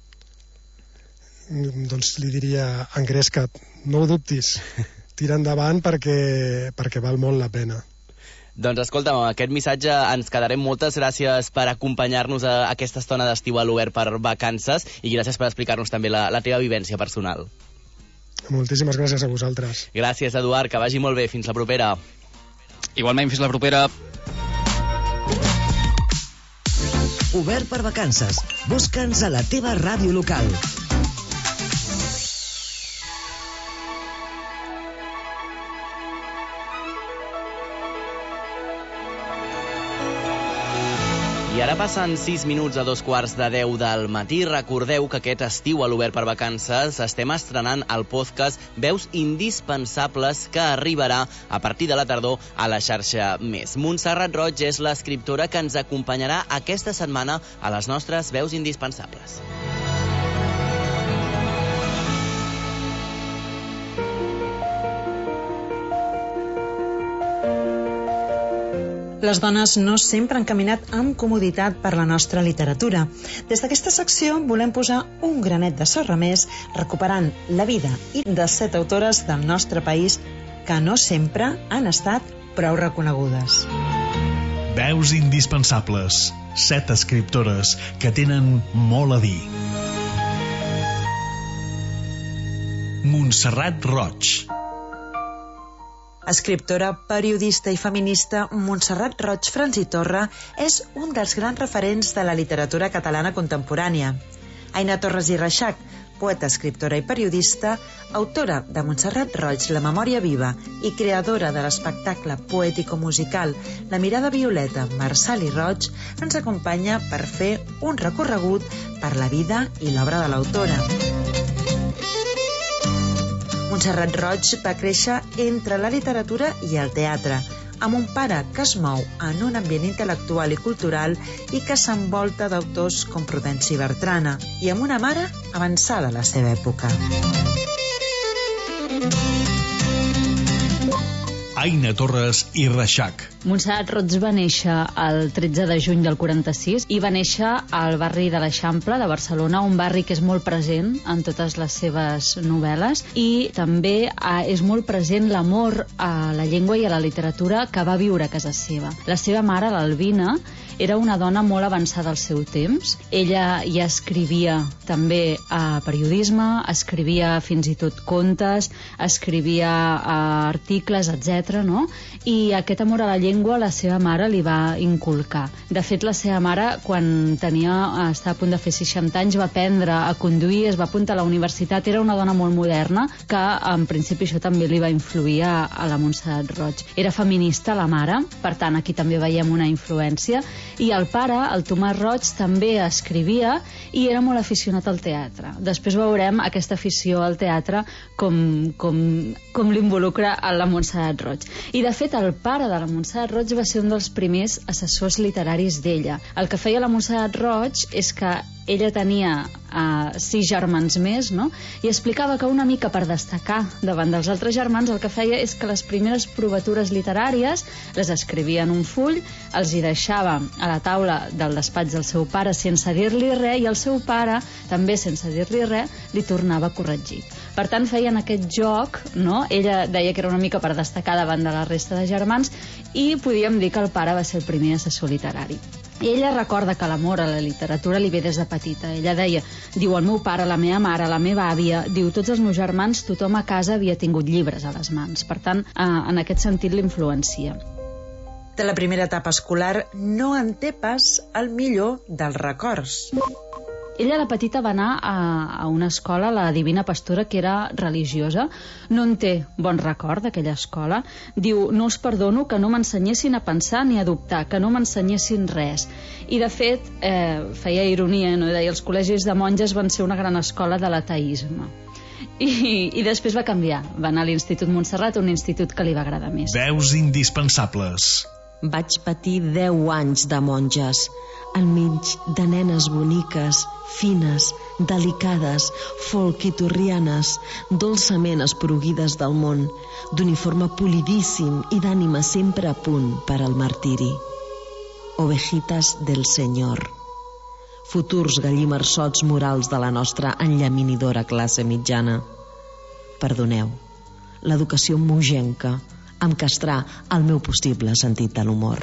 Doncs li diria, engresca't, no ho dubtis, tira endavant perquè val molt la pena. Doncs escolta'm, amb aquest missatge ens quedarem. Moltes gràcies per acompanyar-nos a aquesta estona d'estiu a l'Obert per Vacances i gràcies per explicar-nos també la teva vivència personal. Moltíssimes gràcies a vosaltres. Gràcies, Eduard, que vagi molt bé. Fins la propera. Igualment, fins la propera. Obert per Vacances. Busca'ns a la teva ràdio local. I ara passen 6 minuts a 2:15 del matí. Recordeu que aquest estiu a l'Obert per Vacances estem estrenant el podcast Veus Indispensables, que arribarà a partir de la tardor a la xarxa Més. Montserrat Roig és l'escriptora que ens acompanyarà aquesta setmana a les nostres Veus Indispensables. Les dones no sempre han caminat amb comoditat per la nostra literatura. Des d'aquesta secció volem posar un granet de sorra més, recuperant la vida de 7 autores del nostre país que no sempre han estat prou reconegudes. Veus indispensables. 7 escriptores que tenen molt a dir. Montserrat Roig. Escriptora, periodista i feminista, Montserrat Roig Fransitorra és un dels grans referents de la literatura catalana contemporània. Aina Torres i Reixac, poeta, escriptora i periodista, autora de Montserrat Roig, La memòria viva i creadora de l'espectacle poètico-musical La mirada violeta, Marçal i Roig, ens acompanya per fer un recorregut per la vida i l'obra de l'autora. Montserrat Roig va créixer entre la literatura i el teatre, amb un pare que es mou en un ambient intel·lectual i cultural i que s'envolta d'autors com Prudenci Bertrana, i amb una mare avançada a la seva època. Aina Torres i Reixac. Montserrat Roig va néixer el 13 de juny del 46 i va néixer al barri de l'Eixample de Barcelona, un barri que és molt present en totes les seves novel·les, i també és molt present l'amor a la llengua i a la literatura que va viure a casa seva. La seva mare, l'Albina, era una dona molt avançada al seu temps. Ella ja escrivia també periodisme, escrivia fins i tot contes, escrivia articles, etc. No? I aquest amor a la llengua la seva mare li va inculcar. De fet, la seva mare, quan estava a punt de fer 60 anys, va aprendre a conduir, es va apuntar a la universitat. Era una dona molt moderna que, en principi, això també li va influir a la Montserrat Roig. Era feminista, la mare, per tant, aquí també veiem una influència. I el pare, el Tomàs Roig, també escrivia i era molt aficionat al teatre. Després veurem aquesta afició al teatre com l'involucra a la Montserrat Roig. I, de fet, el pare de la Montserrat Roig va ser un dels primers assessors literaris d'ella. El que feia la Montserrat Roig és que ella tenia 6 germans més, no? I explicava que una mica per destacar davant dels altres germans el que feia és que les primeres provatures literàries les escrivia en un full, els hi deixava a la taula del despatx del seu pare sense dir-li res, i el seu pare, també sense dir-li res, li tornava a corregir. Per tant, feien aquest joc, no? Ella deia que era una mica per destacar davant de la resta de germans, i podíem dir que el pare va ser el primer assessor literari. I ella recorda que l'amor a la literatura li ve des de petita. Ella deia, diu, el meu pare, la meva mare, la meva àvia, diu, tots els meus germans, tothom a casa havia tingut llibres a les mans. Per tant, en aquest sentit l'influencia. De la primera etapa escolar no en té pas el millor dels records. Ella, de petita, va anar a una escola, la Divina Pastora, que era religiosa. No en té bon record d'aquella escola. Diu, no us perdono que no m'ensenyessin a pensar ni a dubtar, que no m'ensenyessin res. I, de fet, feia ironia, no? Deia, els col·legis de monges van ser una gran escola de l'ateisme. I després va canviar. Va anar a l'Institut Montserrat, un institut que li va agradar més. Veus indispensables. Vaig patir 10 anys de monges, al mig de nenes boniques, fines, delicades, folquiturrianes, dolçament esporuguides del món, d'uniforme polidíssim i d'ànima sempre a punt per al martiri. Ovejitas del Senyor. Futurs gallimersots morals de la nostra enllaminidora classe mitjana. Perdoneu, l'educació mogenca em castrà el meu possible sentit de l'humor.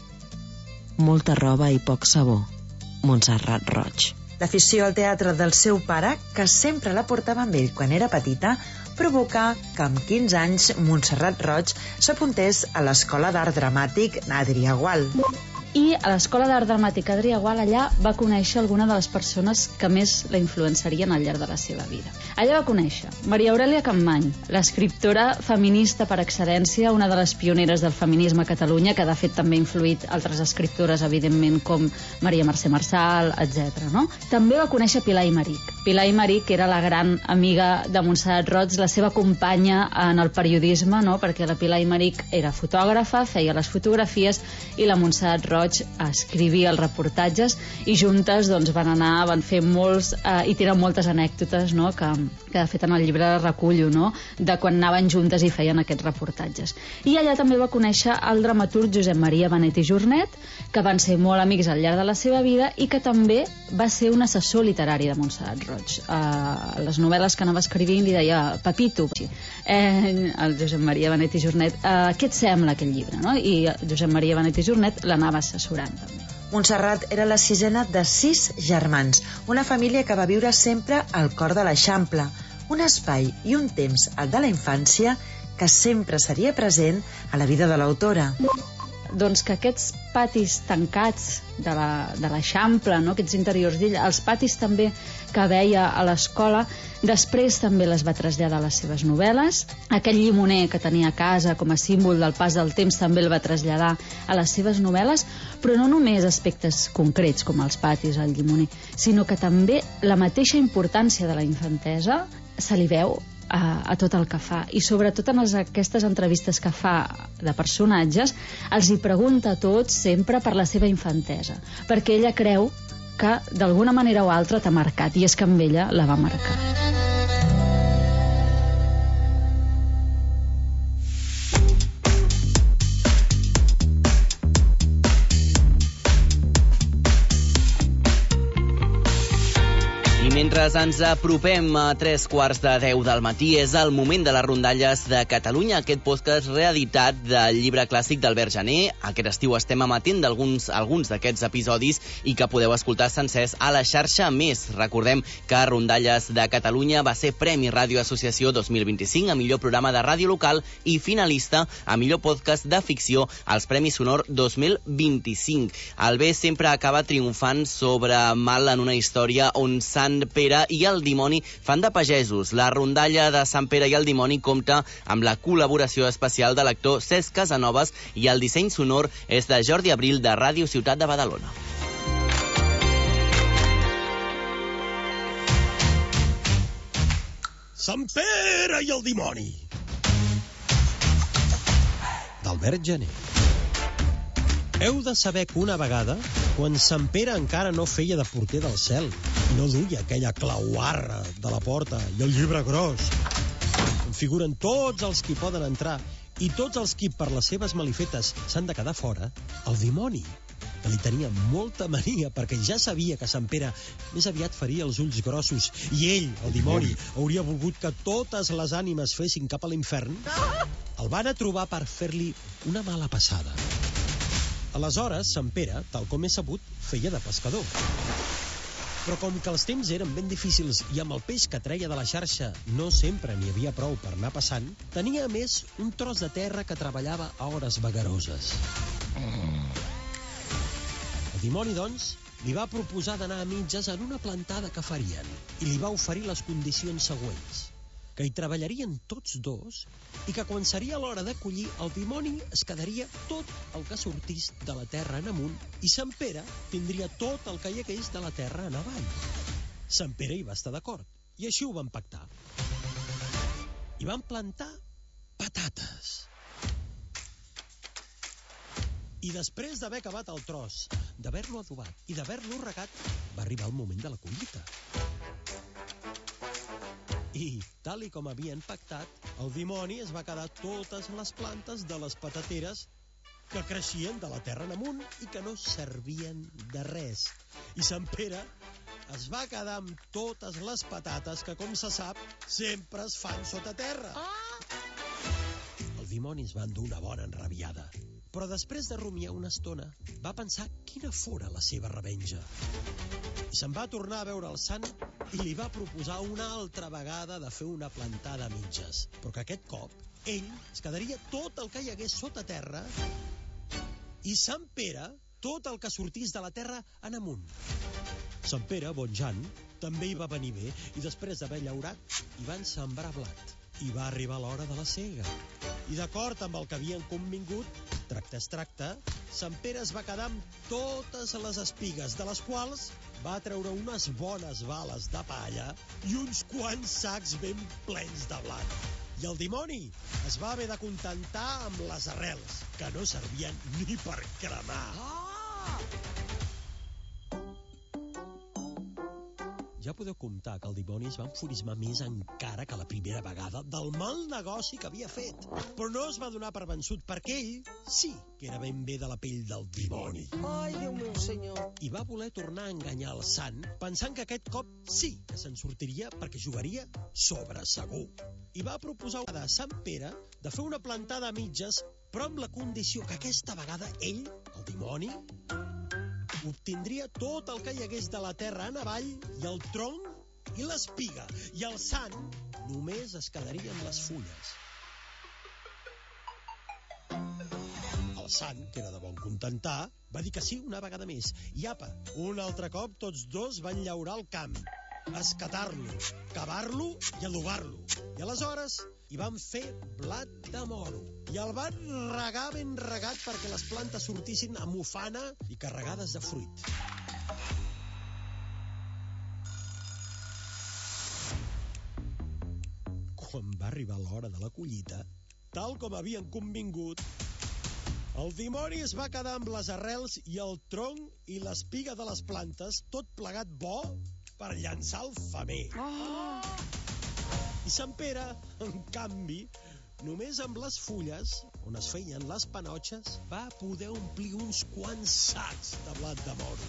Molta roba i poc sabó. Montserrat Roig. L'afició al teatre del seu pare, que sempre la portava amb ell quan era petita, provocà que amb 15 anys Montserrat Roig s'apuntés a l'Escola d'Art Dramàtic Adrià Gual. I a l'Escola d'Art Dramàtic Adrià Gual, allà va conèixer alguna de les persones que més la influenciarien al llarg de la seva vida. Allà va conèixer Maria Aurèlia Capmany, l'escriptora feminista per excel·lència, una de les pioneres del feminisme a Catalunya, que de fet també ha influït altres escriptores, evidentment, com Maria Mercè Marçal, etc. No? També va conèixer Pilar Aymerich. Pilar Aymerich era la gran amiga de Montserrat Roig, la seva companya en el periodisme, no? Perquè la Pilar Aymerich era fotògrafa, feia les fotografies, i la Montserrat Roig escrivia els reportatges, i juntes doncs, van fer molts i tenen moltes anècdotes, no? que de fet en el llibre recullo, no? De quan anaven juntes i feien aquests reportatges. I allà també va conèixer el dramaturg Josep Maria Benet i Jornet, que van ser molt amics al llarg de la seva vida i que també va ser un assessor literari de Montserrat Roig. Les novel·les que anava escrivint li deia Pepito, el Josep Maria Benet i Jornet, què et sembla aquest llibre? No? I Josep Maria Benet i Jornet l'anava assessorant també. Montserrat era la sisena de 6 germans, una família que va viure sempre al cor de l'Eixample, un espai i un temps, el de la infància, que sempre seria present a la vida de l'autora. Doncs que aquests patis tancats de l'Eixample, no? Aquests interiors d'illa, els patis també que veia a l'escola, després també les va traslladar a les seves novel·les. Aquell llimoner que tenia a casa com a símbol del pas del temps també el va traslladar a les seves novel·les, però no només aspectes concrets com els patis, el llimoner, sinó que també la mateixa importància de la infantesa se li veu a tot el que fa, i sobretot en aquestes entrevistes que fa de personatges els hi pregunta a tots sempre per la seva infantesa, perquè ella creu que d'alguna manera o altra t'ha marcat, i és que amb ella la va marcar. Mentre ens apropem a 3:45 del matí, és el moment de les rondalles de Catalunya, aquest podcast reeditat del llibre clàssic d'Albert Janer. Aquest estiu estem emetent alguns d'aquests episodis i que podeu escoltar sencers a la xarxa Més. Recordem que Rondalles de Catalunya va ser Premi Ràdio Associació 2025 a millor programa de ràdio local i finalista a millor podcast de ficció als Premis Sonor 2025. El bé sempre acaba triomfant sobre mal en una història on Sant Pere i el dimoni fan de pagesos. La rondalla de Sant Pere i el dimoni compta amb la col·laboració especial de l'actor Cesc Casanovas i el disseny sonor és de Jordi Abril de Ràdio Ciutat de Badalona. Sant Pere i el dimoni, d'Albert Janer. Heu de saber que una vegada quan Sant Pere encara no feia de porter del cel i no duia aquella clauarra de la porta i el llibre gros. En figuren tots els qui poden entrar i tots els qui per les seves malifetes s'han de quedar fora, el dimoni, que li tenia molta mania perquè ja sabia que Sant Pere més aviat faria els ulls grossos i ell, el dimoni, hauria volgut que totes les ànimes fessin cap a l'infern, el van a trobar per fer-li una mala passada. Aleshores, Sant Pere, tal com és sabut, feia de pescador. Però com que els temps eren ben difícils i amb el peix que treia de la xarxa no sempre n'hi havia prou per anar passant, tenia a més un tros de terra que treballava a hores vagaroses. El dimoni, doncs, li va proposar d'anar a mitges en una plantada que farien i li va oferir les condicions següents: que hi treballarien tots dos i que quan seria l'hora de collir, el dimoni es quedaria tot el que sortís de la terra en amunt i Sant Pere tindria tot el que hi hagués de la terra en avall. Sant Pere hi va estar d'acord i així ho van pactar. I van plantar patates. I després d'haver acabat el tros, d'haver-lo adobat i d'haver-lo regat, va arribar el moment de la collita. I, tal i com havien pactat, el dimoni es va quedar totes les plantes de les patateres que creixien de la terra en amunt i que no servien de res. I Sant Pere es va quedar amb totes les patates que, com se sap, sempre es fan sota terra. El dimoni es va endur una bona enrabiada, però després de rumiar una estona va pensar quina fora la seva revenja. I se'n va tornar a veure el sant i li va proposar una altra vegada de fer una plantada a mitges, però que aquest cop ell es quedaria tot el que hi hagués sota terra i Sant Pere tot el que sortís de la terra en amunt. Sant Pere, bon Jan, també hi va venir bé i després d'haver llaurat hi van sembrar blat. I va arribar l'hora de la sega. I d'acord amb el que havien convingut, tracte és tracte, Sant Pere es va quedar amb totes les espigues, de les quals va treure unes bones bales de palla i uns quants sacs ben plens de blat. I el dimoni es va haver de contentar amb les arrels, que no servien ni per cremar. Ja podeu comptar que el dimoni es va enfurismar més encara que la primera vegada del mal negoci que havia fet. Però no es va donar per vençut, perquè ell sí que era ben bé de la pell del dimoni. Ai, Déu meu senyor. I va voler tornar a enganyar el sant, pensant que aquest cop sí que se'n sortiria perquè jugaria sobre segur. I va proposar a Sant Pere de fer una plantada a mitges, però amb la condició que aquesta vegada ell, el dimoni, obtindria tot el que hi hagués de la terra en avall i el tronc i l'espiga, i el sant només es quedaria amb les fulles. El sant, que era de bon contentar, va dir que sí una vegada més, i apa, un altre cop tots dos van llaurar el camp, escatar-lo, cavar-lo i adobar-lo. I aleshores hi van fer blat de moro i el van regar ben regat perquè les plantes sortissin amb ufana i carregades de fruit. Quan va arribar l'hora de la collita, tal com havien convingut, el dimoni es va quedar amb les arrels i el tronc i l'espiga de les plantes, tot plegat bo per llançar el femer. I Sant Pere, en canvi, només amb les fulles, on es feien les panotxes, va poder omplir uns quants sacs de blat de moro.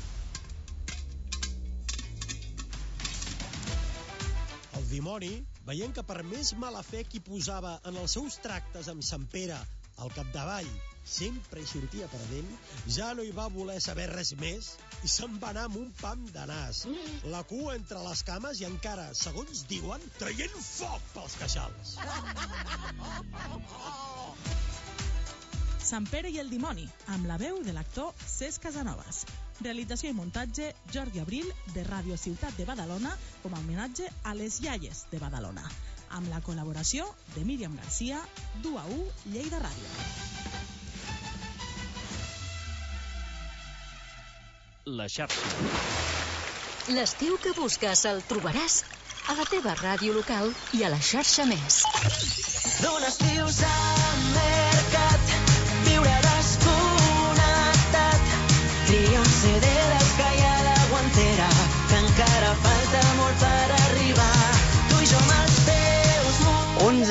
El dimoni, veient que per més mala fe que hi posava en els seus tractes amb Sant Pere al capdavall sempre hi sortia perdent, ja no hi va voler saber res més i se'n va anar amb un pam de nas, la cua entre les cames i encara, segons diuen, traient foc pels queixals. Sant Pere i el dimoni, amb la veu de l'actor Cesc Casanovas. Realització i muntatge Jordi Abril, de Ràdio Ciutat de Badalona, com a homenatge a les iaies de Badalona, amb la col·laboració de Míriam Garcia, d'U1 Lleida Ràdio. La xarxa. L'estiu que busques el trobaràs a la teva ràdio local i a la xarxa Més. D'un estiu al mercat, viure desconnectat, tria un CD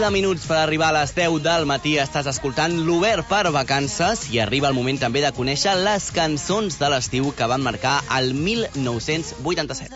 11 minuts per arribar a les 10 del matí. Estàs escoltant l'Obert per Vacances i arriba el moment també de conèixer les cançons de l'estiu que van marcar el 1987.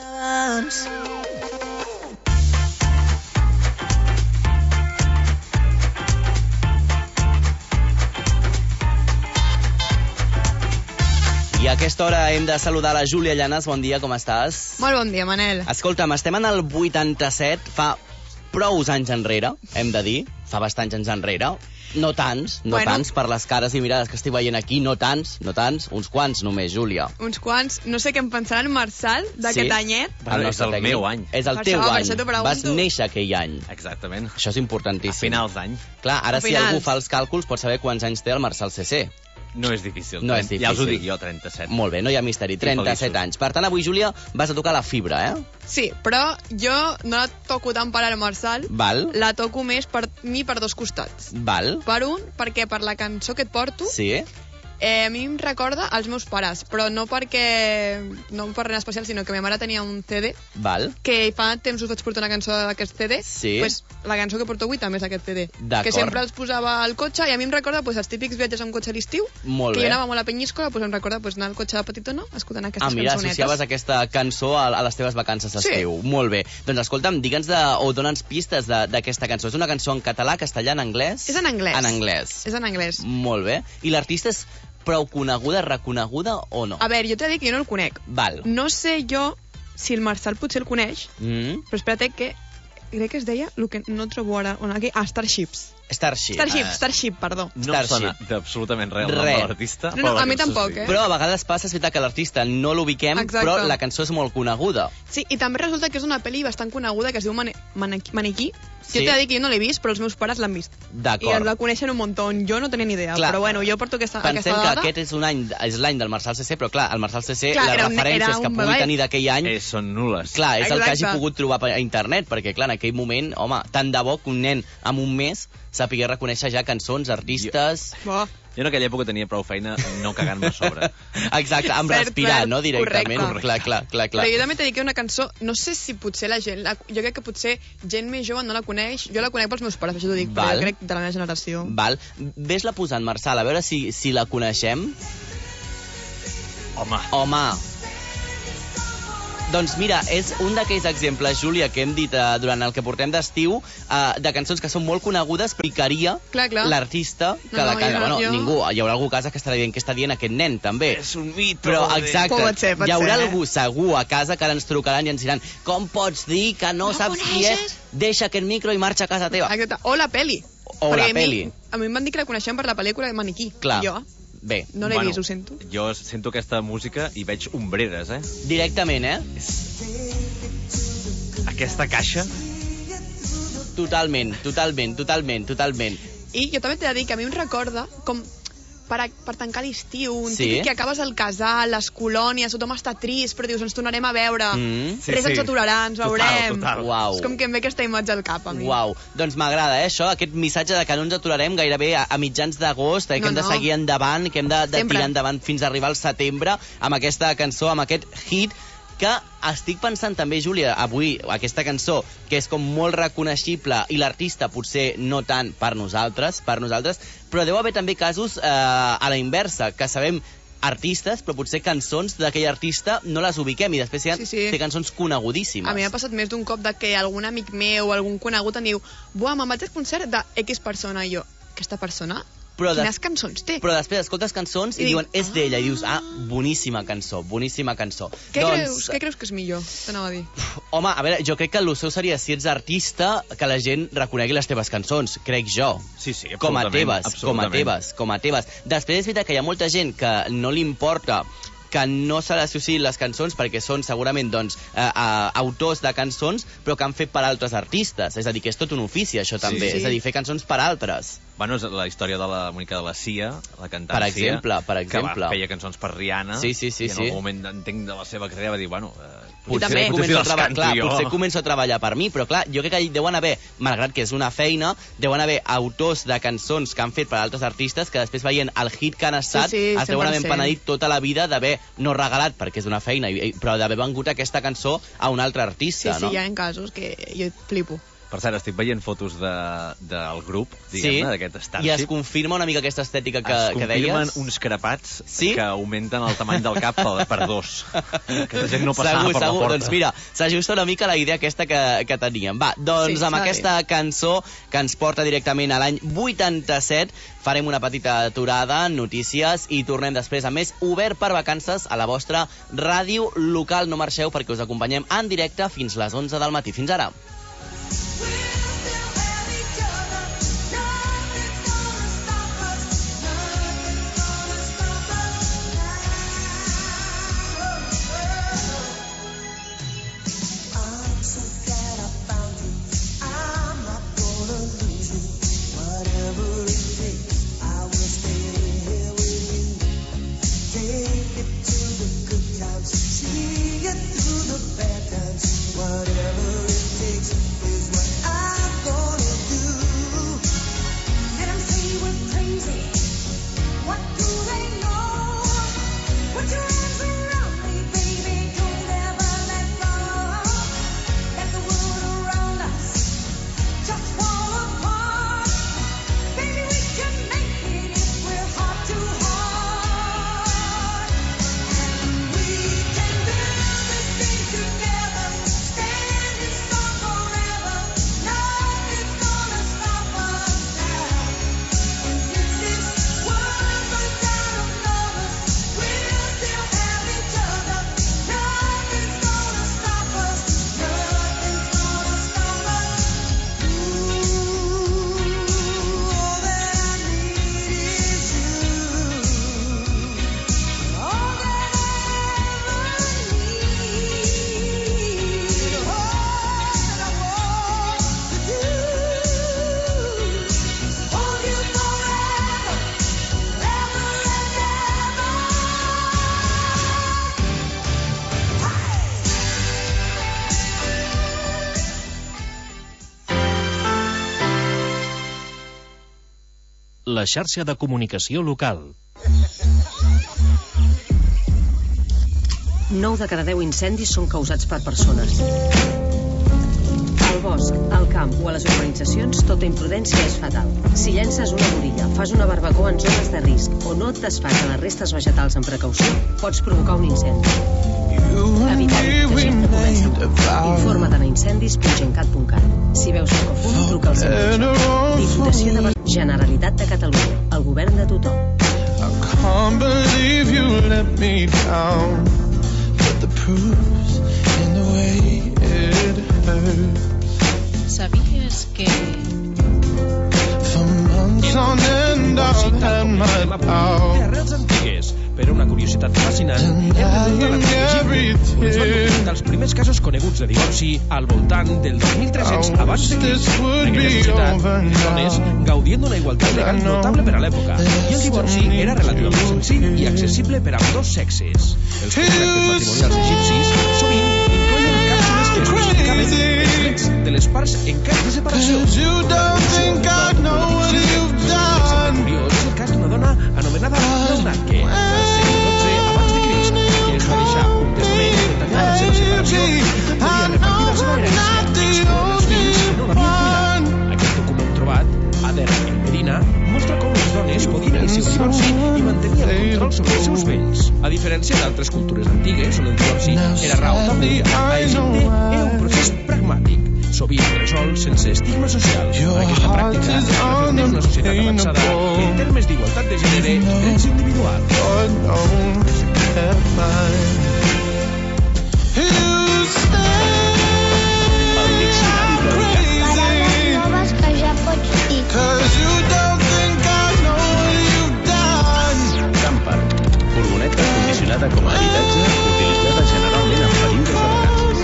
I a aquesta hora hem de saludar la Júlia Llanes. Bon dia, com estàs? Molt bon dia, Manel. Escolta'm, estem en el 87, fa prous anys enrere, hem de dir, fa bastants anys enrere. No tants per les cares i mirades que estic veient aquí, no tants, uns quants només, Júlia. Uns quants, no sé què em pensarà en Marçal d'aquest anyet. És el meu any. És el teu any, vas néixer aquell any. Exactament. Això és importantíssim. A finals d'any. Clar, ara si algú fa els càlculs pot saber quants anys té el Marçal CC. No és difícil. No és difícil. Ja us ho dic jo, 37. Molt bé, no hi ha misteri, 37 anys. Per tant, avui, Júlia, vas a tocar la fibra, Sí, però jo no la toco tant per al Marçal. Val. La toco més per mi per dos costats. Val. Per un, perquè per la cançó que et porto... Sí. A mi em recorda als meus pares, però no per res especial, sinó que ma mare tenia un CD. Val. Que fa temps us vaig portar una cançó d'aquest CD. Sí. Pues la cançó que porto avui també és d'aquest CD. D'acord. Que sempre els posava al cotxe i a mi em recorda els típics viatges amb cotxe a l'estiu. Molt que bé. jo anava molt a Penyíscola, doncs em recorda anar al cotxe de petitona escoltant aquestes mira, cançonetes. associaves aquesta cançó a les teves vacances d'estiu. Sí. Molt bé. Doncs escolta'm, digue'ns o dona'ns pistes d'aquesta cançó. És una cançó en català, castellà, en anglès? És en anglès. En anglès. És en anglès. Molt bé. I l'artista és prou coneguda, reconeguda o no? A veure, jo t'he de dir que jo no el conec. Val. No sé jo si el Marçal potser el coneix, però espera't que crec que es deia el que no trobo ara on aquí, Starships. Starship, perdó. No em sona d'absolutament res el nom de l'artista. No, a mi tampoc, Però a vegades passa, és veritat que l'artista no l'ubiquem, però la cançó és molt coneguda. Sí, i també resulta que és una pel·li bastant coneguda que es diu Maniquí. Sí. Jo t'he de dir que jo no l'he vist, però els meus pares l'han vist. D'acord. I la coneixen un muntó. Jo no tenia ni idea, però bueno, jo porto aquesta dada. Pensem que aquest és l'any del Marçal CC, però clar, el Marçal CC, les referències que pugui tenir d'aquell any... Són nules. Clar, és el que hagi pogut trobar a internet, perquè clar, en aquell moment, home, tant de bo que un nen amb un mes sàpiga reconèixer ja cançons, artistes... Jo en aquella època tenia prou feina no cagant-me a sobre. Exacte, amb respirar, no? Directament. Correcte. Clar. Però jo també t'he dit que una cançó, no sé si potser la gent, jo crec que potser gent més jove no la coneix, jo la conec pels meus pares, això t'ho dic, però jo crec de la meva generació. Val. Ves-la posant, Marçal, a veure si la coneixem. Home. Doncs mira, és un d'aquells exemples, Júlia, que hem dit durant el que portem d'estiu, de cançons que són molt conegudes, però picaria l'artista que la canta. Bueno, ningú, hi haurà algú a casa que estarà dient què està dient aquest nen, també. És un mito. Però, exacte, pot ser, hi haurà algú segur a casa que ara ens trucaran i ens diran com pots dir que no saps qui és? Deixa aquest micro i marxa a casa teva. Exacte, o la peli. O la peli. A mi em van dir que la coneixem per la pel·lícula de Maniquí. Clar. Jo bé, no l'he vist, ho sento. Jo sento aquesta música i veig ombreres, Directament, Aquesta caixa... Totalment. I jo també t'he de dir que a mi em recorda com per tancar l'estiu, un típic que acabes al casal, les colònies, tothom està trist, però dius, ens tornarem a veure, res ens aturarà, ens veurem. Uau. És com que em ve aquesta imatge al cap, a mi. Uau. Doncs m'agrada, això, aquest missatge de que no ens aturarem gairebé a mitjans d'agost, que hem de seguir endavant, que hem de tirar endavant fins a arribar al setembre, amb aquesta cançó, amb aquest hit, que estic pensant també, Júlia, avui, aquesta cançó, que és com molt reconeixible i l'artista potser no tant per nosaltres, però deu haver també casos a la inversa, que sabem artistes, però potser cançons d'aquell artista no les ubiquem i després té cançons conegudíssimes. A mi m'ha passat més d'un cop de que algun amic meu o algun conegut em diu buah, me'n vaig al concert de X persona, i jo, aquesta persona? Quines cançons té? Però després escoltes cançons i diuen, és d'ella, i dius, boníssima cançó. Què creus que és millor? T'anava a dir. Home, a veure, jo crec que el seu seria, si ets artista, que la gent reconegui les teves cançons, crec jo. Sí, com a teves. Després és veritat que hi ha molta gent que no li importa que no se l'associïn les cançons perquè són segurament autors de cançons però que han fet per altres artistes, és a dir, que és tot un ofici això també, és a dir, fer cançons per altres. Bueno, és la història de la Mónica de la Cia, la cantant per exemple, que feia cançons per Rihanna i en algun moment, entenc, de la seva carrera va dir, bueno, potser començo a treballar per mi, però clar, jo crec que hi deuen haver, malgrat que és una feina, deuen haver autors de cançons que han fet per altres artistes que després veient el hit que han estat es deuen haver empenedit tota la vida d'haver no regalat perquè és una feina, però d'haver vengut aquesta cançó a un altre artista, no? Sí, hi ha casos que jo flipo. Per cert, estic veient fotos del grup, diguem-ne, d'aquest Starship. I es confirma una mica aquesta estètica que deies? Es confirmen uns crepats que augmenten el tamany del cap per 2. Que la gent no passava per la porta. Doncs mira, s'ajusta una mica la idea aquesta que teníem. Va, doncs amb aquesta cançó que ens porta directament a l'any 87, farem una petita aturada, notícies, i tornem després a més Obert per Vacances a la vostra ràdio local. No marxeu perquè us acompanyem en directe fins les 11 del matí. Fins ara. La xarxa de comunicació local. 9 de cada 10 incendis són causats per persones. Al bosc, al camp o a les urbanitzacions, tota imprudència és fatal. Si llences una burilla, fas una barbacoa en zones de risc o no et desfas de les restes vegetals amb precaució, pots provocar un incendi. Evita-ho, gent que comença. Informa't a incendis.gencat.cat. Si veus foc o fum, truca al 112. Diputació de Generalitat de Catalunya, el govern de tothom. I can't believe you let me down, but the proof's in the way it hurts. ¿Sabías que té arrels antigues, però una curiositat fascinant és remuntar la Egipte, on es van documentar els primers casos coneguts de divorci al voltant del 2300 abans de Crist. En aquella societat, les dones gaudien d'una igualtat legal notable per a l'època, i el divorci era relativament senzill i accessible per a dos sexes. Els contractes matrimonials egipcis sovint incloïen càpsules que especificaven els drets de les parts en cas de separació. Curiós és el cas d'una dona anomenada Leonarque, al segle XII abans de Crist, que es va deixar un testament detallant la seva separació i podia repartir la seva herència, excloent els fills que no l'havien cuidat. Aquest document trobat, a Der en Medina, mostra com les dones podien iniciar un divorci i mantenien el control sobre els seus béns. A diferència d'altres cultures antigues, on el divorci era raonable, a Egipte era un procés pragmàtic, sovint resolt sense estigma social. Aquesta pràctica reflecteix una societat avançada en termes d'igualtat de gènere i drets individuals. El diccionari Paraules noves que ja pots dir. Camper, furgoneta condicionada com a habitatge, utilitzada generalment en períodes de vacances.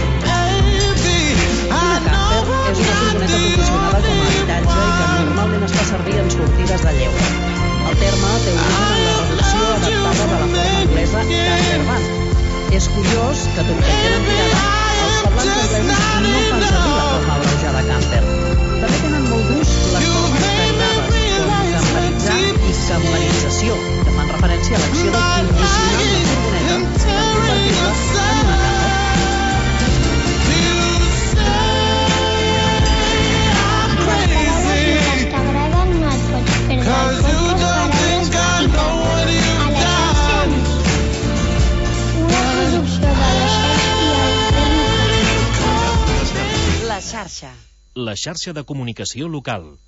És una furgoneta condicionada com a habitatge i que normalment es fa servir en sortides de lleure. El terme té origen en la reducció adaptada de la forma anglesa campervan. És curiós que, tot i que tenen tirada, els parlants anglesos no fan servir la forma abreujada camper. També tenen molt d'ús les formes derivades, com camperitzar i camperització, que fan referència a l'acció de condicionar una furgoneta per convertir-la en una camper. la xarxa de comunicació local.